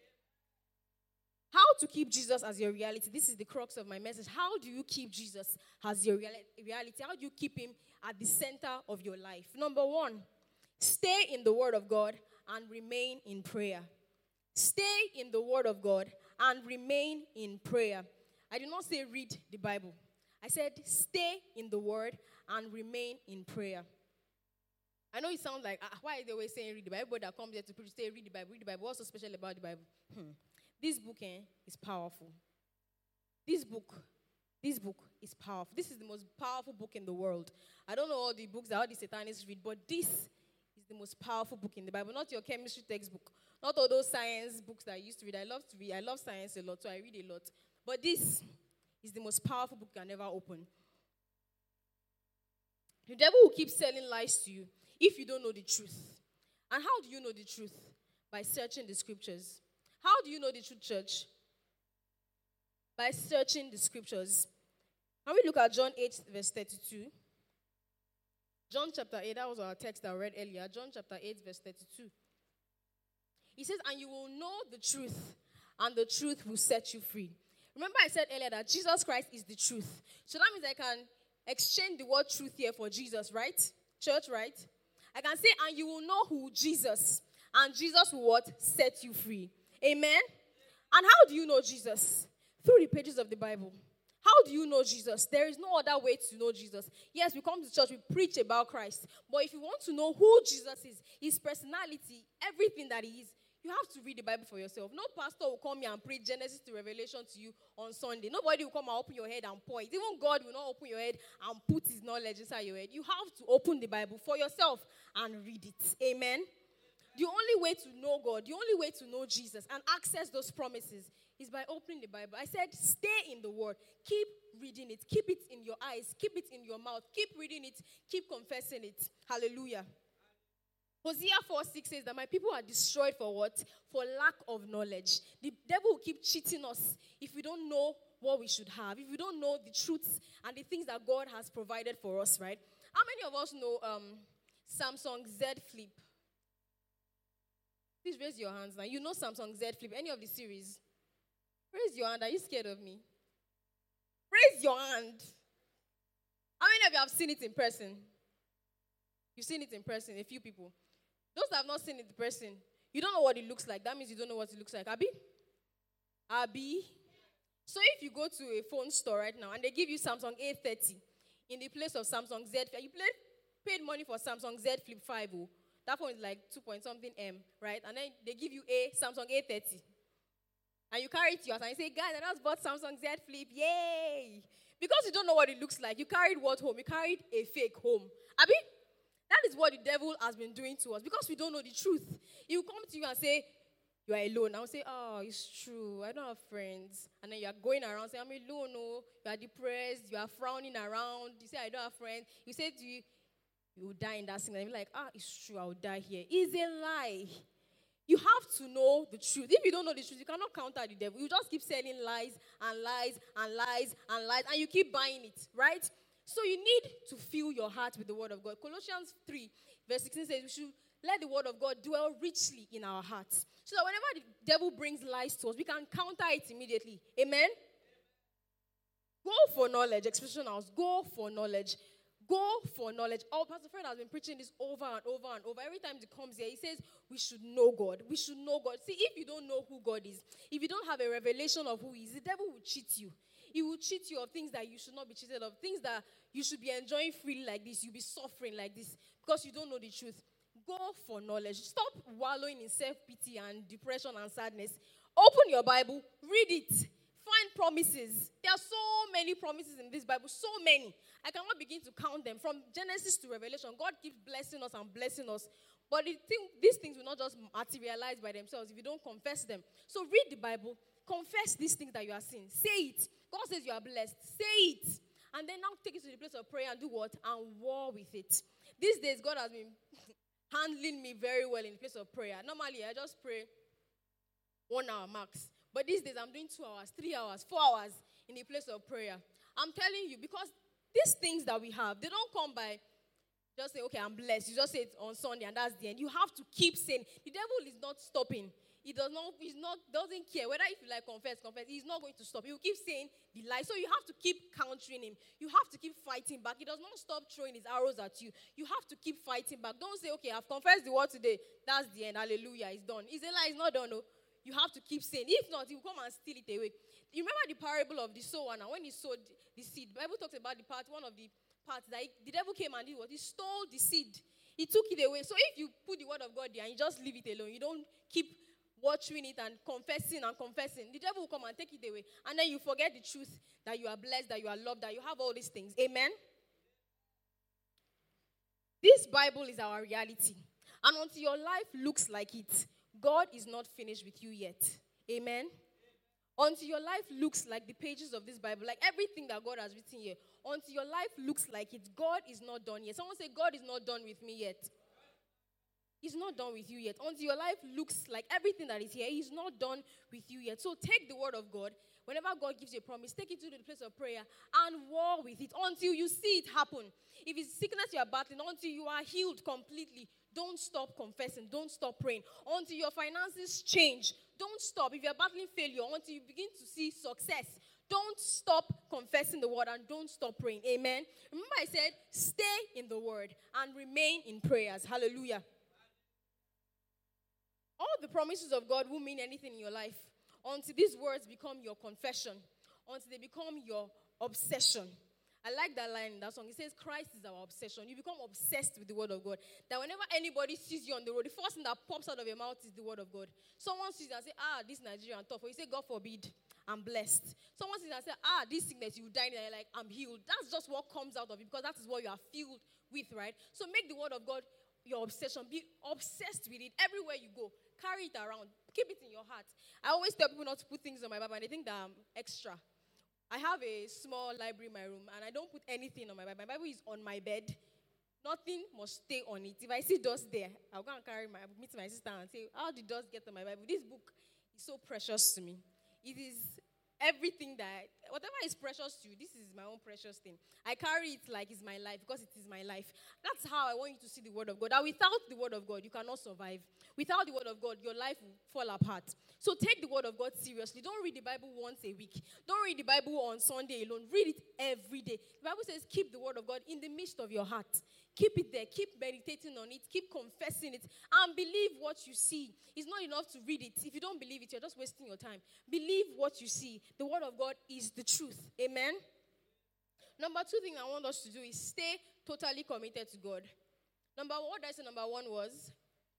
How to keep Jesus as your reality? This is the crux of my message. How do you keep Jesus as your reality? How do you keep him at the center of your life? Number one, stay in the Word of God and remain in prayer. Stay in the Word of God and remain in prayer. I did not say read the Bible. I said stay in the Word and remain in prayer. I know it sounds like, why are they always saying read the Bible? Everybody that comes here to preach, say read the Bible, read the Bible. What's so special about the Bible? This book is powerful. This book is powerful. This is the most powerful book in the world. I don't know all the books that all the Satanists read, but this is the most powerful book in the Bible. Not your chemistry textbook. Not all those science books that I used to read. I love to read. I love science a lot, so I read a lot. But this is the most powerful book you can ever open. The devil will keep selling lies to you if you don't know the truth. And how do you know the truth? By searching the scriptures. How do you know the truth, church? By searching the scriptures. Can we look at John 8, verse 32? John chapter 8, that was our text that I read earlier. John chapter 8, verse 32. He says, and you will know the truth, and the truth will set you free. Remember I said earlier that Jesus Christ is the truth. So that means I can exchange the word truth here for Jesus, right? Church, right? I can say, and you will know who Jesus. And Jesus will what? Set you free. Amen? And how do you know Jesus? Through the pages of the Bible. How do you know Jesus? There is no other way to know Jesus. Yes, we come to church, we preach about Christ. But if you want to know who Jesus is, his personality, everything that he is, you have to read the Bible for yourself. No pastor will come here and preach Genesis to Revelation to you on Sunday. Nobody will come and open your head and pour it. Even God will not open your head and put his knowledge inside your head. You have to open the Bible for yourself and read it. Amen? The only way to know God, the only way to know Jesus and access those promises is by opening the Bible. I said, stay in the Word. Keep reading it. Keep it in your eyes. Keep it in your mouth. Keep reading it. Keep confessing it. Hallelujah. Hosea 4:6 says that my people are destroyed for what? For lack of knowledge. The devil will keep cheating us if we don't know what we should have, if we don't know the truths and the things that God has provided for us, right? How many of us know Samsung Z Flip? Please raise your hands now. You know Samsung Z Flip, any of the series? Raise your hand. Are you scared of me? Raise your hand. How many of you have seen it in person? You've seen it in person, a few people. Those that have not seen it in person, you don't know what it looks like. That means you don't know what it looks like. Abi? So if you go to a phone store right now and they give you Samsung A30 in the place of Samsung Z Flip, you paid money for Samsung Z Flip 5. Oh. That phone is like 2 point something M, right? And then they give you a Samsung A30. And you carry it to yours and you say, guys, I just bought Samsung Z Flip. Yay! Because you don't know what it looks like. You carried what home? You carried a fake home. Abi? That is what the devil has been doing to us because we don't know the truth. He will come to you and say, you are alone. I will say, oh, it's true. I don't have friends. And then you are going around saying, I'm alone. Oh. You are depressed. You are frowning around. You say, I don't have friends. You say to you, you will die in that thing. And you're like, it's true. I will die here. It's a lie. You have to know the truth. If you don't know the truth, you cannot counter the devil. You just keep selling lies and lies and lies and lies. And you keep buying it, right? So you need to fill your heart with the word of God. Colossians 3, verse 16 says we should let the word of God dwell richly in our hearts. So that whenever the devil brings lies to us, we can counter it immediately. Amen? Go for knowledge. Expression house. Go for knowledge. Go for knowledge. Oh, Pastor Fred has been preaching this over and over and over. Every time he comes here, he says we should know God. We should know God. See, if you don't know who God is, if you don't have a revelation of who he is, the devil will cheat you. He will cheat you of things that you should not be cheated of, things that you should be enjoying freely like this. You'll be suffering like this because you don't know the truth. Go for knowledge. Stop wallowing in self-pity and depression and sadness. Open your Bible. Read it. Find promises. There are so many promises in this Bible. So many. I cannot begin to count them. From Genesis to Revelation, God keeps blessing us and blessing us. But these things will not just materialize by themselves if you don't confess them. So read the Bible. Confess these things that you are seeing. Say it. God says you are blessed. Say it. And then now take it to the place of prayer and do what? And war with it. These days, God has been handling me very well in the place of prayer. Normally, I just pray 1 hour max. But these days, I'm doing 2 hours, 3 hours, 4 hours in the place of prayer. I'm telling you, because these things that we have, they don't come by just say, okay, I'm blessed. You just say it on Sunday and that's the end. You have to keep saying. The devil is not stopping. He doesn't care. Whether if you like confess, he's not going to stop. He will keep saying the lie. So you have to keep countering him. You have to keep fighting back. He does not stop throwing his arrows at you. You have to keep fighting back. Don't say, okay, I've confessed the word today. That's the end. Hallelujah. It's done. It's a lie. It's not done. No. You have to keep saying. If not, he will come and steal it away. You remember the parable of the sower now? When he sowed the seed, the Bible talks about one of the parts that the devil came and did what? He stole the seed. He took it away. So if you put the word of God there and you just leave it alone, you don't keep watching it and confessing, the devil will come and take it away. And then you forget the truth that you are blessed, that you are loved, that you have all these things. Amen? This Bible is our reality. And until your life looks like it, God is not finished with you yet. Amen? Until your life looks like the pages of this Bible, like everything that God has written here, until your life looks like it, God is not done yet. Someone say, God is not done with me yet. He's not done with you yet. Until your life looks like everything that is here, he's not done with you yet. So take the word of God. Whenever God gives you a promise, take it to the place of prayer and war with it until you see it happen. If it's sickness you are battling, until you are healed completely, don't stop confessing. Don't stop praying. Until your finances change, don't stop. If you're battling failure, until you begin to see success, don't stop confessing the word and don't stop praying. Amen. Remember I said, stay in the word and remain in prayers. Hallelujah. All the promises of God won't mean anything in your life until these words become your confession, until they become your obsession. I like that line in that song. It says, Christ is our obsession. You become obsessed with the word of God. That whenever anybody sees you on the road, the first thing that pops out of your mouth is the word of God. Someone sees you and say, this Nigerian tough. Or you say, God forbid, I'm blessed. Someone sees you and say, this sickness, you die, and you're like, I'm healed. That's just what comes out of it, because that is what you are filled with, right? So make the word of God your obsession. Be obsessed with it everywhere you go. Carry it around. Keep it in your heart. I always tell people not to put things on my Bible, and they think that I'm extra. I have a small library in my room, and I don't put anything on my Bible. My Bible is on my bed. Nothing must stay on it. If I see dust there, I'll go and meet my sister and say, how did dust get on my Bible? This book is so precious to me. It is everything whatever is precious to you, this is my own precious thing. I carry it like it's my life, because it is my life. That's how I want you to see the word of God. That without the word of God, you cannot survive. Without the word of God, your life will fall apart. So take the word of God seriously. Don't read the Bible once a week. Don't read the Bible on Sunday alone. Read it every day. The Bible says keep the word of God in the midst of your heart. Keep it there. Keep meditating on it. Keep confessing it. And believe what you see. It's not enough to read it. If you don't believe it, you're just wasting your time. Believe what you see. The word of God is the truth. Amen? Number 2 thing I want us to do is stay totally committed to God. What did I say number 1 was?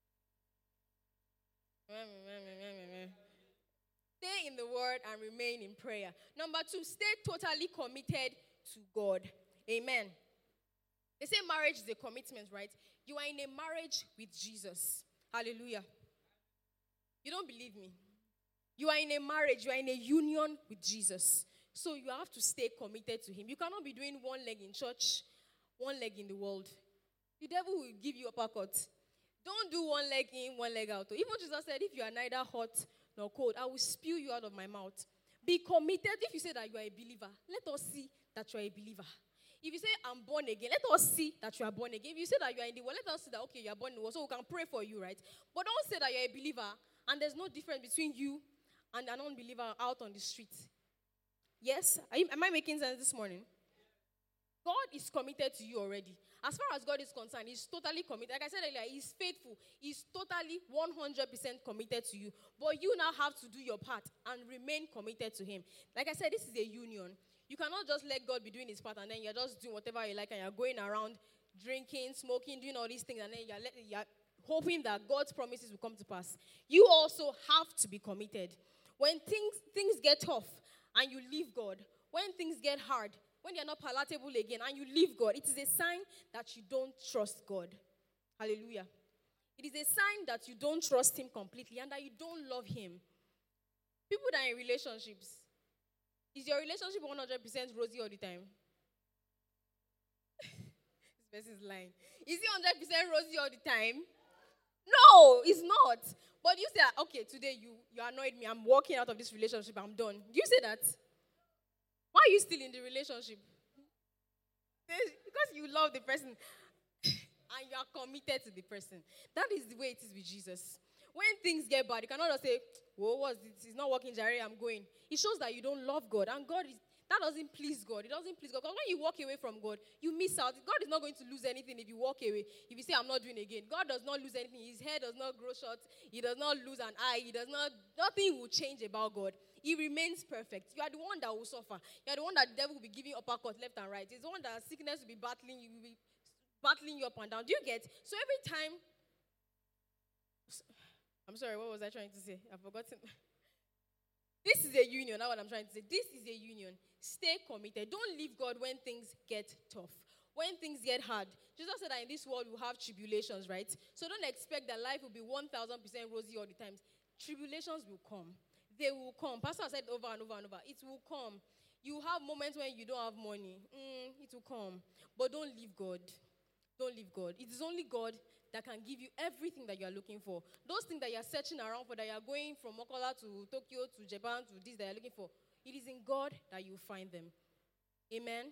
Stay in the word and remain in prayer. Number 2, stay totally committed to God. Amen. They say marriage is a commitment, right? You are in a marriage with Jesus. Hallelujah. You don't believe me? You are in a marriage. You are in a union with Jesus. So you have to stay committed to him. You cannot be doing one leg in church, one leg in the world. The devil will give you uppercut. Don't do one leg in, one leg out. Even Jesus said, if you are neither hot nor cold, I will spew you out of my mouth. Be committed. If you say that you are a believer, let us see that you are a believer. If you say, I'm born again, let us see that you are born again. If you say that you are in the world, let us see that, okay, you are born in the world, so we can pray for you, right? But don't say that you are a believer, and there's no difference between you and an unbeliever out on the street. Yes? Am I making sense this morning? God is committed to you already. As far as God is concerned, he's totally committed. Like I said earlier, he's faithful. He's totally 100% committed to you. But you now have to do your part and remain committed to him. Like I said, this is a union. You cannot just let God be doing his part and then you're just doing whatever you like and you're going around drinking, smoking, doing all these things, and then you're hoping that God's promises will come to pass. You also have to be committed. When things get tough and you leave God, when things get hard, when they're not palatable again and you leave God, it is a sign that you don't trust God. Hallelujah. It is a sign that you don't trust him completely and that you don't love him. People that are in relationships, is your relationship 100% rosy all the time? This person is lying. Is it 100% rosy all the time? No, it's not. But you say, okay, today you annoyed me. I'm walking out of this relationship. I'm done. Do you say that? Why are you still in the relationship? Because you love the person and you are committed to the person. That is the way it is with Jesus. When things get bad, you cannot just say, whoa, what's this? It's not working, Jerry, I'm going. It shows that you don't love God. And that doesn't please God. It doesn't please God. Because when you walk away from God, you miss out. God is not going to lose anything if you walk away. If you say, I'm not doing it again. God does not lose anything. His hair does not grow short. He does not lose an eye. Nothing will change about God. He remains perfect. You are the one that will suffer. You are the one that the devil will be giving uppercut left and right. It's the one that sickness will be battling you. Will be battling you up and down. Do you get? So every time... I'm sorry, what was I trying to say? I've forgotten. This is a union. That's what I'm trying to say. This is a union. Stay committed. Don't leave God when things get tough. When things get hard. Jesus said that in this world we'll have tribulations, right? So don't expect that life will be 1,000% rosy all the time. Tribulations will come. They will come. Pastor said over and over and over. It will come. You have moments when you don't have money. It will come. But don't leave God. Don't leave God. It is only God that can give you everything that you are looking for. Those things that you are searching around for, that you are going from Mokola to Tokyo to Japan to this that you are looking for, it is in God that you find them. Amen?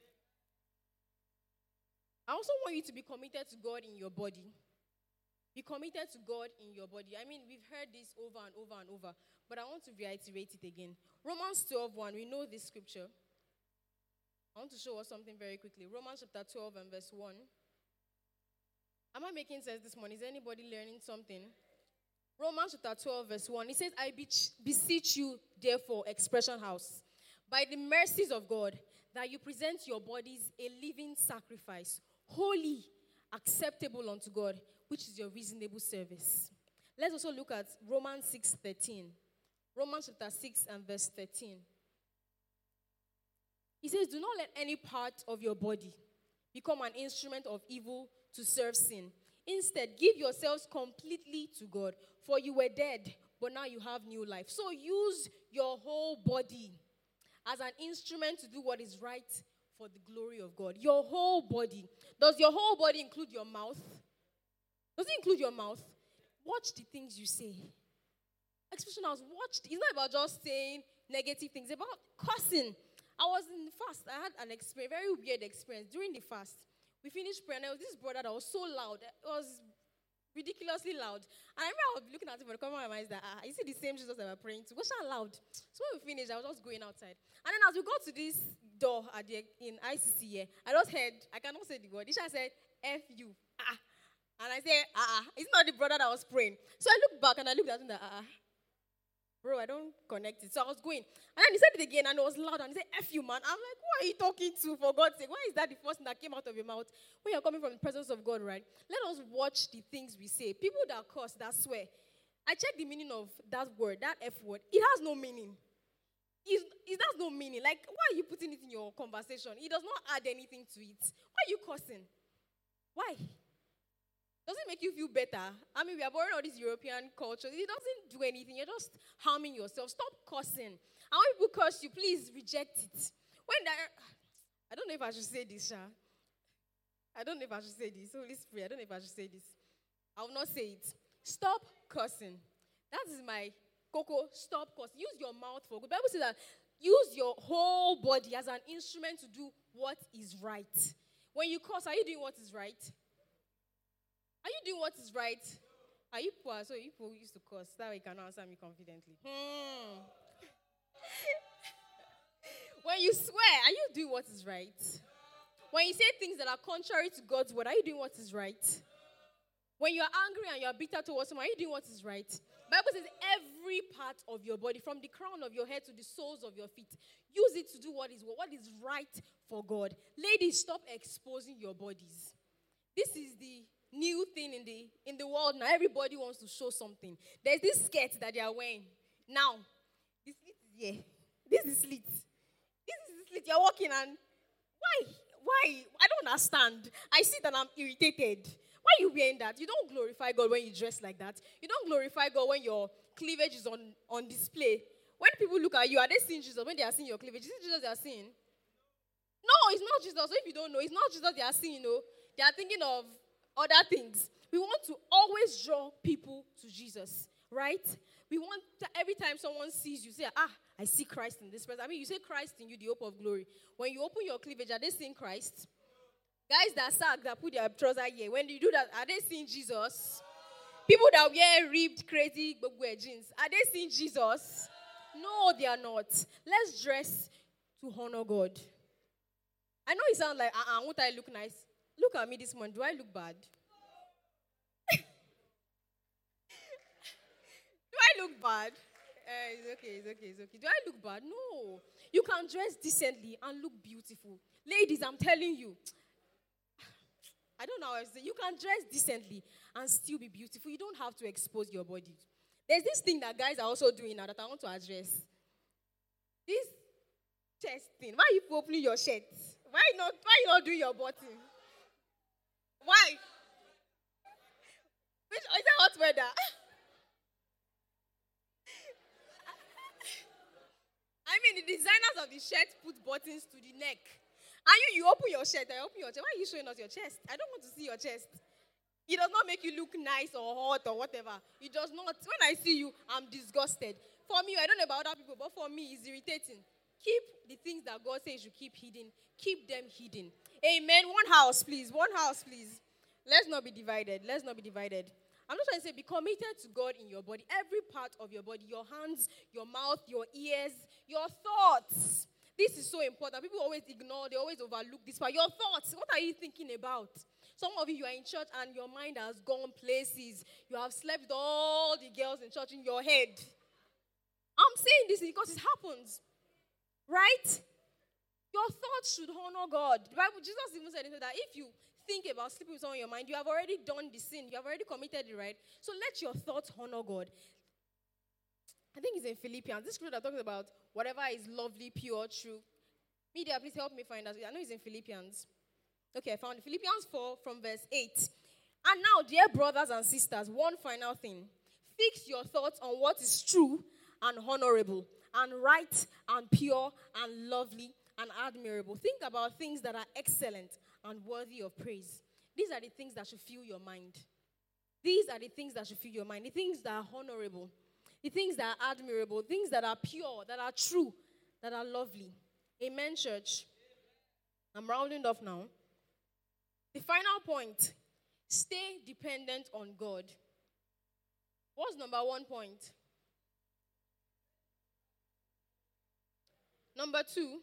I also want you to be committed to God in your body. Be committed to God in your body. I mean, we've heard this over and over and over, but I want to reiterate it again. Romans 12:1, we know this scripture. I want to show us something very quickly. Romans chapter 12 and verse 1. Am I making sense this morning? Is anybody learning something? Romans chapter 12, verse 1. It says, I beseech you, therefore, Expression House, by the mercies of God, that you present your bodies a living sacrifice, holy, acceptable unto God, which is your reasonable service. Let's also look at Romans 6:13. Romans chapter 6 and verse 13. He says, do not let any part of your body become an instrument of evil to serve sin. Instead, give yourselves completely to God, for you were dead, but now you have new life. So use your whole body as an instrument to do what is right for the glory of God. Your whole body. Does your whole body include your mouth? Does it include your mouth? Watch the things you say. Expression House, watch. It's not about just saying negative things. It's about cursing. I was in the fast. I had an experience, very weird experience. During the fast, we finished prayer, and there was this brother that was so loud. It was ridiculously loud. And I remember I was looking at him for the corner of my mind, that, is it the same Jesus that we're praying to? What's that loud? So when we finished, I was just going outside. And then as we got to this door in ICC here, I just heard, I cannot say the word. Isha said, F you. And I said, it's not the brother that was praying. So I looked back and I looked at him that, bro, I don't connect it. So I was going. And then he said it again and it was loud. And he said, F you, man. I'm like, who are you talking to, for God's sake? Why is that the first thing that came out of your mouth when you're coming from the presence of God, right? Let us watch the things we say. People that curse, that swear. I checked the meaning of that word, that F word. It has no meaning. It has no meaning. Like, why are you putting it in your conversation? It does not add anything to it. Why are you cursing? Why? Does it make you feel better? I mean, we are borrowing all these European cultures. It doesn't do anything. You're just harming yourself. Stop cursing. And when people curse you, please reject it. I don't know if I should say this, Sha. I don't know if I should say this. Holy Spirit, I don't know if I should say this. I will not say it. Stop cursing. That is my cocoa. Stop cursing. Use your mouth for good. The Bible says that use your whole body as an instrument to do what is right. When you curse, are you doing what is right? Are you doing what is right? Are you poor? So you people used to curse. That way you can answer me confidently. When you swear, are you doing what is right? When you say things that are contrary to God's word, are you doing what is right? When you're angry and you're bitter towards someone, are you doing what is right? Bible says every part of your body, from the crown of your head to the soles of your feet, use it to do what is right for God. Ladies, stop exposing your bodies. This is the new thing in the world now. Everybody wants to show something. There's this skirt that they are wearing now. This slit is here. This is slit. This is the slit. You're walking and why? I don't understand. I see that I'm irritated. Why are you wearing that? You don't glorify God when you dress like that. You don't glorify God when your cleavage is on display. When people look at you, are they seeing Jesus when they are seeing your cleavage? Is it Jesus they are seeing? No, it's not Jesus. So if you don't know, it's not Jesus they are seeing, They are thinking of other things. We want to always draw people to Jesus, right? We want to, every time someone sees you, say, I see Christ in this person. I mean, you say Christ in you, the hope of glory. When you open your cleavage, are they seeing Christ? Guys that sag, that put their trouser here, when you do that, are they seeing Jesus? People that wear ripped, crazy jeans, are they seeing Jesus? No, they are not. Let's dress to honor God. I know it sounds like, won't I look nice? Look at me this morning. Do I look bad? Do I look bad? It's okay. Do I look bad? No. You can dress decently and look beautiful. Ladies, I'm telling you. I don't know how to say. You can dress decently and still be beautiful. You don't have to expose your body. There's this thing that guys are also doing now that I want to address. This chest thing. Why are you opening your shirt? Why you not doing your button? Why? Is that hot weather? I mean, the designers of the shirt put buttons to the neck. And you open your shirt, I open your chest. Why are you showing us your chest? I don't want to see your chest. It does not make you look nice or hot or whatever. It does not. When I see you, I'm disgusted. For me, I don't know about other people, but for me, it's irritating. Keep the things that God says you keep hidden. Keep them hidden. Amen. One house, please. One house, please. Let's not be divided. Let's not be divided. I'm not trying to say be committed to God in your body. Every part of your body, your hands, your mouth, your ears, your thoughts. This is so important. People always ignore, they always overlook this part. Your thoughts, what are you thinking about? Some of you are in church and your mind has gone places. You have slept with all the girls in church in your head. I'm saying this because it happens. Right? Your thoughts should honor God. The Bible, Jesus even said that if you think about sleeping with someone in your mind, you have already done the sin. You have already committed it, right? So let your thoughts honor God. I think it's in Philippians. This scripture that talks about whatever is lovely, pure, true. Media, please help me find that. I know it's in Philippians. Okay, I found it. Philippians 4 from verse 8. And now, dear brothers and sisters, one final thing. Fix your thoughts on what is true and honorable and right and pure and lovely and admirable. Think about things that are excellent and worthy of praise. These are the things that should fill your mind. These are the things that should fill your mind. The things that are honorable. The things that are admirable. Things that are pure, that are true, that are lovely. Amen, church. I'm rounding off now. The final point. Stay dependent on God. What's number 1 point? Number 2.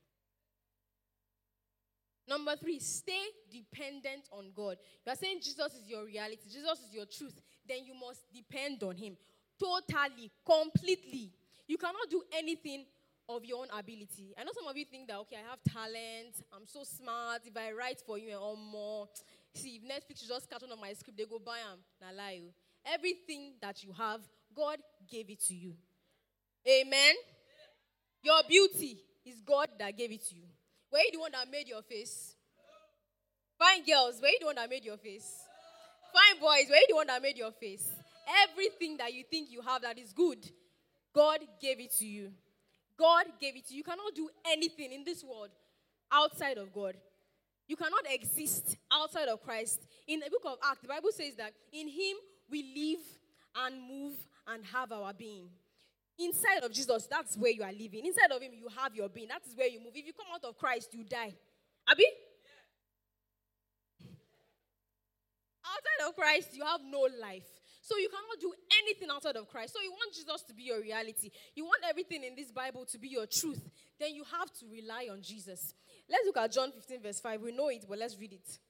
Number 3, stay dependent on God. You are saying Jesus is your reality. Jesus is your truth. Then you must depend on him. Totally, completely. You cannot do anything of your own ability. I know some of you think that, okay, I have talent. I'm so smart. If I write for you or more. See, if Netflix should just catch on my script, they go buy them. Nah, lie. Everything that you have, God gave it to you. Amen? Your beauty is God that gave it to you. Were you the one that made your face? Fine girls, were you the one that made your face? Fine boys, were you the one that made your face? Everything that you think you have that is good, God gave it to you. God gave it to you. You cannot do anything in this world outside of God. You cannot exist outside of Christ. In the book of Acts, the Bible says that in him we live and move and have our being. Inside of Jesus, that's where you are living. Inside of him, you have your being. That is where you move. If you come out of Christ, you die. Abi? Outside of Christ, you have no life. So you cannot do anything outside of Christ. So you want Jesus to be your reality. You want everything in this Bible to be your truth. Then you have to rely on Jesus. Let's look at John 15 verse 5. We know it, but let's read it.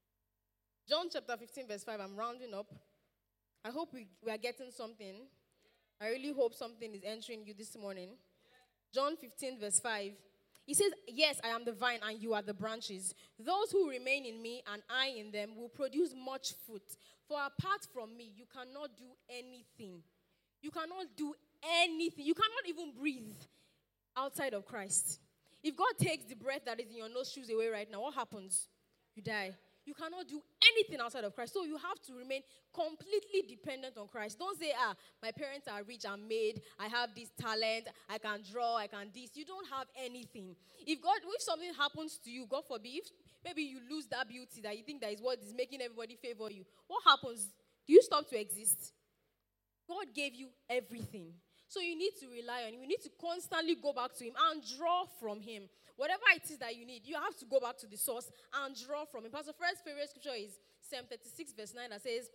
John chapter 15 verse 5. I'm rounding up. I hope we are getting something. I really hope something is entering you this morning. John 15 verse 5. He says, yes, I am the vine and you are the branches. Those who remain in me and I in them will produce much fruit. For apart from me, you cannot do anything. You cannot do anything. You cannot even breathe outside of Christ. If God takes the breath that is in your nostrils away right now, what happens? You die. You cannot do anything outside of Christ. So you have to remain completely dependent on Christ. Don't say, my parents are rich, I'm made, I have this talent, I can draw, I can this. You don't have anything. If something happens to you, God forbid, if maybe you lose that beauty that you think that is what is making everybody favor you, what happens? Do you stop to exist? God gave you everything. So you need to rely on him. You need to constantly go back to him and draw from him. Whatever it is that you need, you have to go back to the source and draw from him. Pastor Fred's favorite scripture is Psalm 36 verse 9 that says,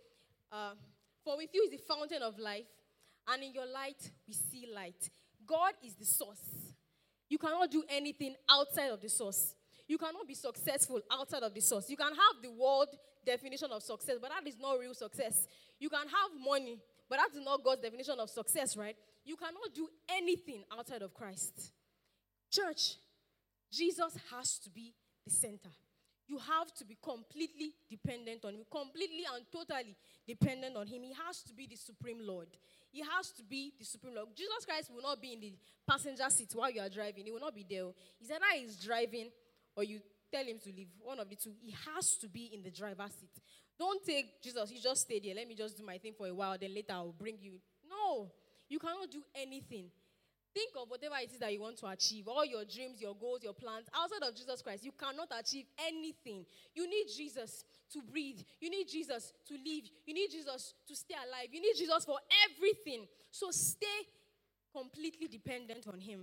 for with you is the fountain of life, and in your light we see light. God is the source. You cannot do anything outside of the source. You cannot be successful outside of the source. You can have the world definition of success, but that is not real success. You can have money, but that is not God's definition of success, right? You cannot do anything outside of Christ. Church, Jesus has to be the center. You have to be completely dependent on him, completely and totally dependent on him. He has to be the supreme Lord. He has to be the supreme Lord. Jesus Christ will not be in the passenger seat while you are driving. He will not be there. It's either he's driving or you tell him to leave. One of the two. He has to be in the driver's seat. Don't take Jesus, you just stay there. Let me just do my thing for a while, then later I'll bring you. No, you cannot do anything. Think of whatever it is that you want to achieve, all your dreams, your goals, your plans. Outside of Jesus Christ, you cannot achieve anything. You need Jesus to breathe. You need Jesus to live. You need Jesus to stay alive. You need Jesus for everything. So stay completely dependent on him.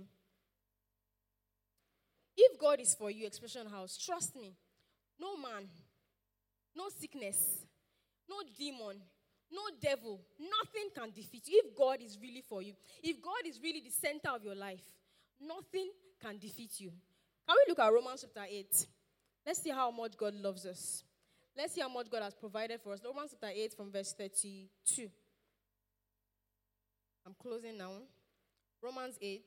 If God is for you, Expression House, trust me, no man, no sickness, no demon, no devil, nothing can defeat you. If God is really for you, if God is really the center of your life, nothing can defeat you. Can we look at Romans chapter 8? Let's see how much God loves us. Let's see how much God has provided for us. Romans chapter 8 from verse 32. I'm closing now. Romans 8.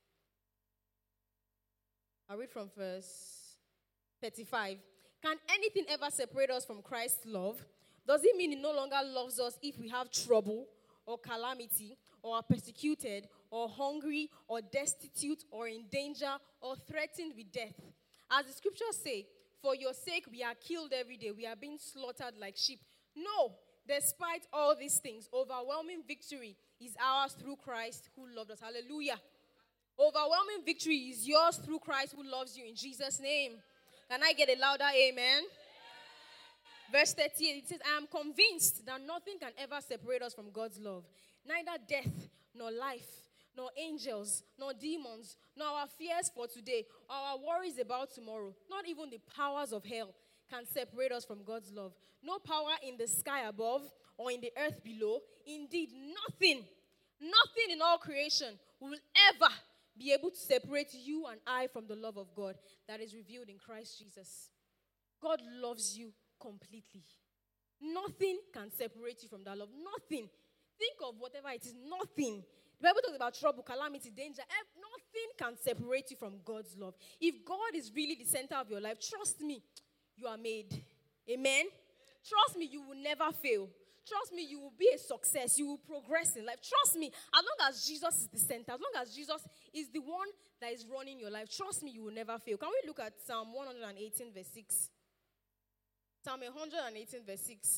I'll read from verse 35. Can anything ever separate us from Christ's love? Does it mean he no longer loves us if we have trouble or calamity or are persecuted or hungry or destitute or in danger or threatened with death? As the scriptures say, for your sake we are killed every day. We are being slaughtered like sheep. No, despite all these things, overwhelming victory is ours through Christ who loved us. Hallelujah. Overwhelming victory is yours through Christ who loves you in Jesus' name. Can I get a louder amen? Verse 38, it says, I am convinced that nothing can ever separate us from God's love. Neither death, nor life, nor angels, nor demons, nor our fears for today, or our worries about tomorrow, not even the powers of hell can separate us from God's love. No power in the sky above or in the earth below. Indeed, nothing in all creation will ever be able to separate you and I from the love of God that is revealed in Christ Jesus. God loves you completely. Nothing can separate you from that love. Nothing. Think of whatever it is. Nothing. The Bible talks about trouble, calamity, danger. Nothing can separate you from God's love. If God is really the center of your life, trust me, you are made. Amen? Trust me, you will never fail. Trust me, you will be a success. You will progress in life. Trust me, as long as Jesus is the center, as long as Jesus is the one that is running your life, trust me, you will never fail. Can we look at Psalm 118 verse 6? Psalm 118 verse 6.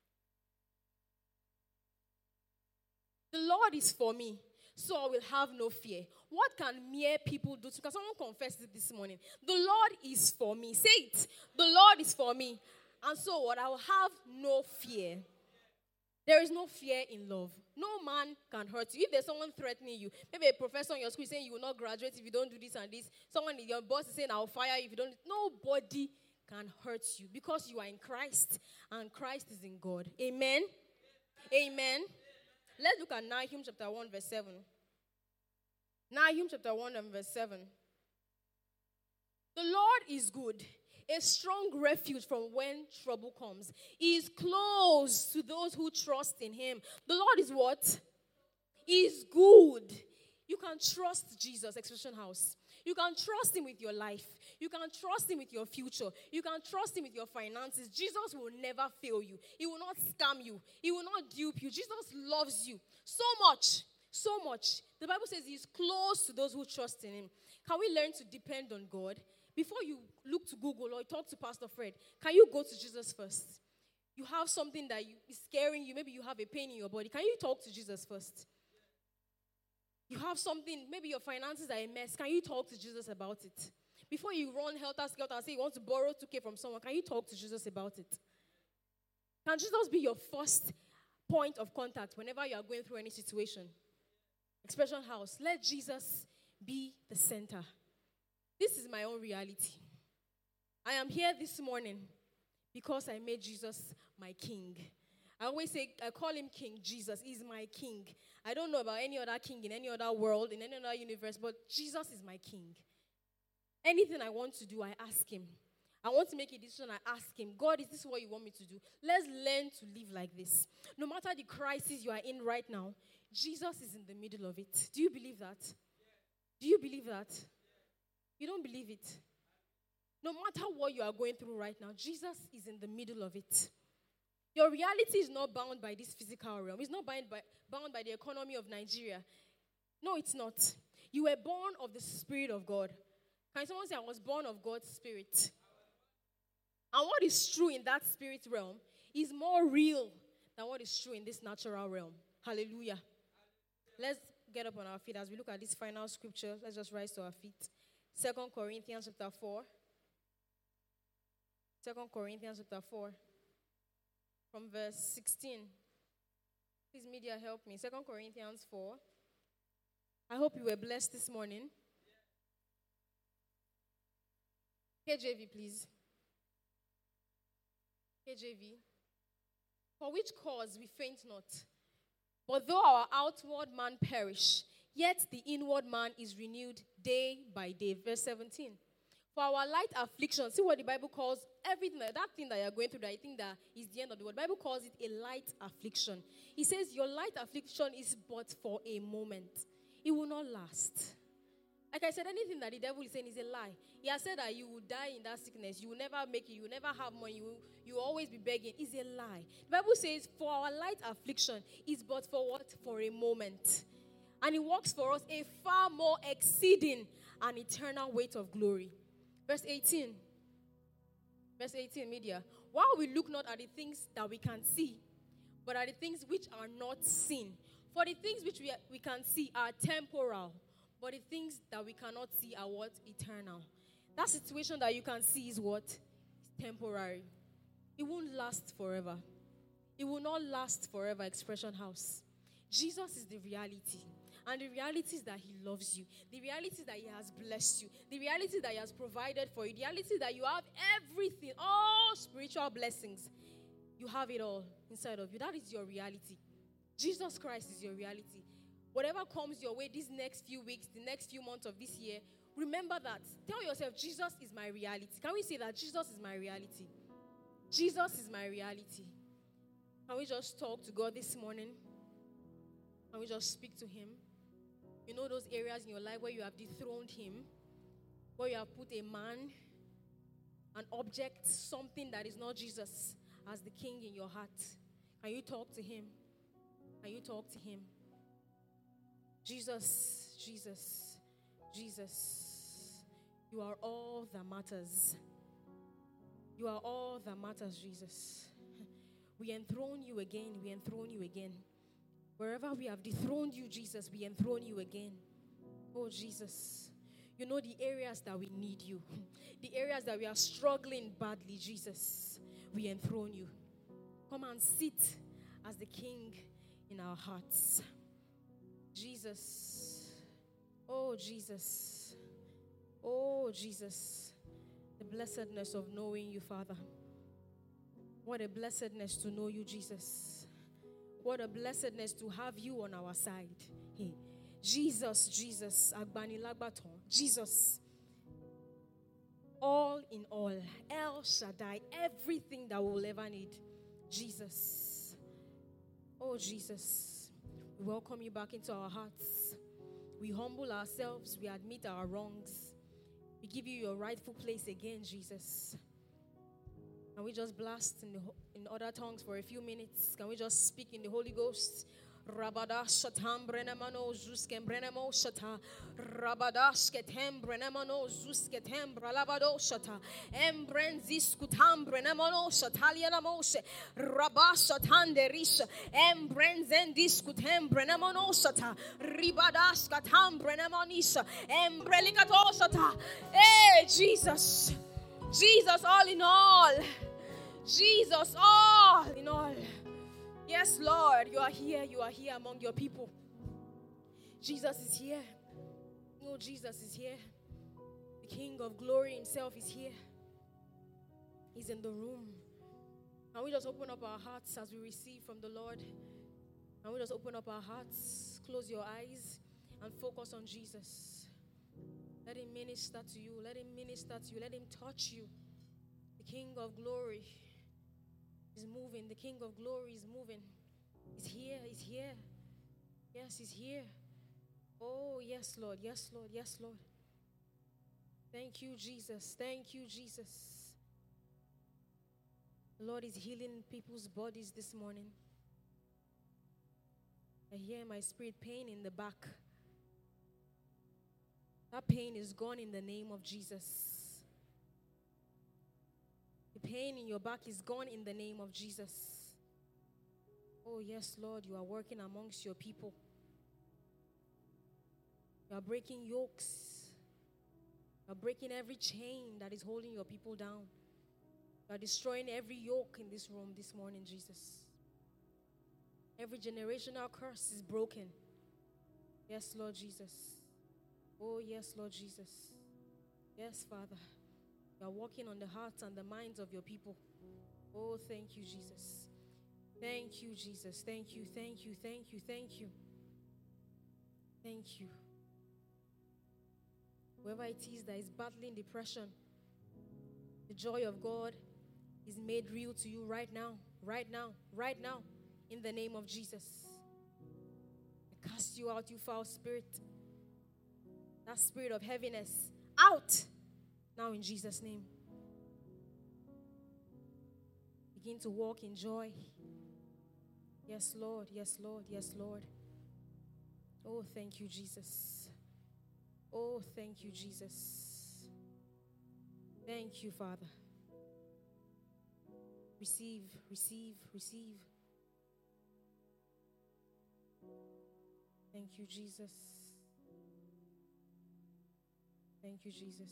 The Lord is for me, so I will have no fear. What can mere people do? Because someone confessed it this morning. The Lord is for me. Say it. The Lord is for me. And so what? I will have no fear. There is no fear in love. No man can hurt you. If there's someone threatening you, maybe a professor in your school is saying you will not graduate if you don't do this and this. Someone, your boss is saying I'll fire you if you don't. Nobody can hurt you because you are in Christ and Christ is in God. Amen? Amen. Let's look at Nahum chapter 1 verse 7. Nahum chapter 1 and verse 7. The Lord is good, a strong refuge from when trouble comes. He is close to those who trust in him. The Lord is what? He is good. You can trust Jesus, Expression House. You can trust him with your life. You can trust him with your future. You can trust him with your finances. Jesus will never fail you. He will not scam you. He will not dupe you. Jesus loves you so much. So much. The Bible says he is close to those who trust in him. Can we learn to depend on God? Before you look to Google or talk to Pastor Fred, can you go to Jesus first? You have something that is scaring you. Maybe you have a pain in your body. Can you talk to Jesus first? You have something, maybe your finances are a mess. Can you talk to Jesus about it? Before you run helter-skelter and say you want to borrow 2K from someone, can you talk to Jesus about it? Can Jesus be your first point of contact whenever you are going through any situation? Expression House, let Jesus be the center. This is my own reality. I am here this morning because I made Jesus my king. I always say, I call him King Jesus. He's my king. I don't know about any other king in any other world, in any other universe, but Jesus is my king. Anything I want to do, I ask him. I want to make a decision, I ask him, God, is this what you want me to do? Let's learn to live like this. No matter the crisis you are in right now, Jesus is in the middle of it. Do you believe that? Do you believe that? You don't believe it. No matter what you are going through right now, Jesus is in the middle of it. Your reality is not bound by this physical realm. It's not bound by the economy of Nigeria. No, it's not. You were born of the Spirit of God. Can someone say, I was born of God's Spirit? And what is true in that spirit realm is more real than what is true in this natural realm. Hallelujah. Let's get up on our feet as we look at this final scripture. Let's just rise to our feet. 2 Corinthians chapter 4. 2 Corinthians chapter 4. From verse 16. Please, media, help me. 2 Corinthians 4. I hope you were blessed this morning. KJV, please. KJV. For which cause we faint not. But though our outward man perish, yet the inward man is renewed day by day. Verse 17. For our light affliction, see what the Bible calls everything, that thing that you're going through that I think that is the end of the world. The Bible calls it a light affliction. He says your light affliction is but for a moment. It will not last. Like I said, anything that the devil is saying is a lie. He has said that you will die in that sickness. You will never make it. You will never have money. You will always be begging. It's a lie. The Bible says for our light affliction is but for what? For a moment. And it works for us a far more exceeding and eternal weight of glory. Verse 18. Verse 18, media. While we look not at the things that we can see, but at the things which are not seen. For the things which we can see are temporal, but the things that we cannot see are what? Eternal. That situation that you can see is what? It's temporary. It won't last forever. It will not last forever, Expression House. Jesus is the reality. And the reality is that he loves you. The reality is that he has blessed you. The reality is that he has provided for you. The reality is that you have everything, all spiritual blessings. You have it all inside of you. That is your reality. Jesus Christ is your reality. Whatever comes your way these next few weeks, the next few months of this year, remember that. Tell yourself, Jesus is my reality. Can we say that? Jesus is my reality. Jesus is my reality. Can we just talk to God this morning? Can we just speak to him? You know those areas in your life where you have dethroned him, where you have put a man, an object, something that is not Jesus as the king in your heart. Can you talk to him? Can you talk to him? Jesus, Jesus, Jesus, you are all that matters. You are all that matters, Jesus. We enthrone you again, we enthrone you again. Wherever we have dethroned you, Jesus, we enthrone you again. Oh, Jesus. You know the areas that we need you. The areas that we are struggling badly, Jesus. We enthrone you. Come and sit as the king in our hearts. Jesus. Oh, Jesus. Oh, Jesus. The blessedness of knowing you, Father. What a blessedness to know you, Jesus. What a blessedness to have you on our side. Hey, Jesus, Jesus, Agbani Lagbaton, Jesus. All in all, El Shaddai, everything that we'll ever need. Jesus. Oh, Jesus. We welcome you back into our hearts. We humble ourselves. We admit our wrongs. We give you your rightful place again, Jesus. Can we just blast in other tongues for a few minutes? Can we just speak in the Holy Ghost? Rabada shatam brenemano zuskem brenemo shata. Rabada sketem brenemano zusketem bralabado shata. Embrenzis kutam brenemano shataliana moshe. Rabashatan derisha. Embrenzendis kutem brenemano shata. Ribadas katam brenemonisha. Embrelikato shata. Hey, Jesus. Jesus, all in all. Jesus, all in all. Yes, Lord, you are here among your people. Jesus is here. No, Jesus is here. The King of glory himself is here. He's in the room. Can we just open up our hearts as we receive from the Lord? Can we just open up our hearts, close your eyes, and focus on Jesus? Let him minister to you. Let him minister to you. Let him touch you. The King of glory is moving. The King of glory is moving. He's here. He's here. Yes, he's here. Oh, yes, Lord. Yes, Lord. Yes, Lord. Thank you, Jesus. Thank you, Jesus. The Lord is healing people's bodies this morning. I hear in my spirit pain in the back. That pain is gone in the name of Jesus. The pain in your back is gone in the name of Jesus. Oh, yes, Lord, you are working amongst your people. You are breaking yokes. You are breaking every chain that is holding your people down. You are destroying every yoke in this room this morning, Jesus. Every generational curse is broken. Yes, Lord Jesus. Oh, yes, Lord Jesus. Yes, Father. You are working on the hearts and the minds of your people. Oh, thank you, Jesus. Thank you, Jesus. Thank you, thank you, thank you, thank you. Thank you. Whoever it is that is battling depression, The joy of God is made real to you right now, right now, right now, in the name of Jesus. I cast you out, you foul spirit. That spirit of heaviness, out now in Jesus' name. Begin to walk in joy. Yes, Lord. Yes, Lord. Yes, Lord. Oh, thank you, Jesus. Oh, thank you, Jesus. Thank you, Father. Receive, receive, receive. Thank you, Jesus. Thank you, Jesus.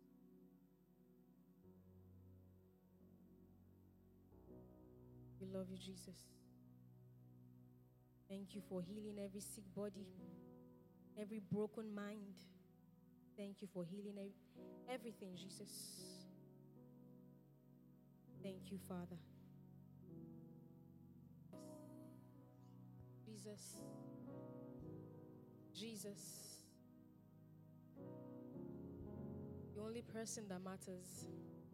We love you, Jesus. Thank you for healing every sick body, every broken mind. Thank you for healing everything, Jesus. Thank you, Father. Jesus. Jesus. The only person that matters.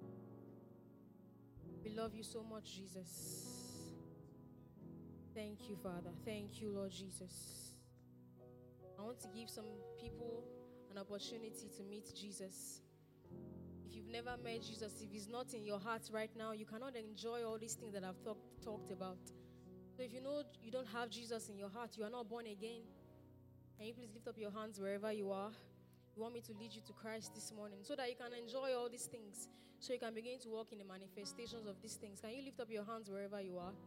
We love you so much, Jesus. Thank you, Father. Thank you, Lord Jesus. I want to give some people an opportunity to meet Jesus. If you've never met Jesus, if he's not in your heart right now, you cannot enjoy all these things that I've talked about. So if you know you don't have Jesus in your heart, you are not born again, can you please lift up your hands wherever you are? You want me to lead you to Christ this morning so that you can enjoy all these things, so you can begin to walk in the manifestations of these things. Can you lift up your hands wherever you are?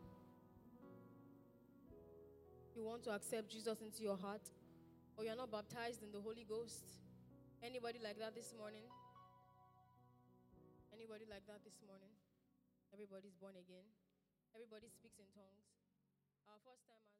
You want to accept Jesus into your heart, or you're not baptized in the Holy Ghost? Anybody like that this morning? Anybody like that this morning? Everybody's born again. Everybody speaks in tongues. Our first time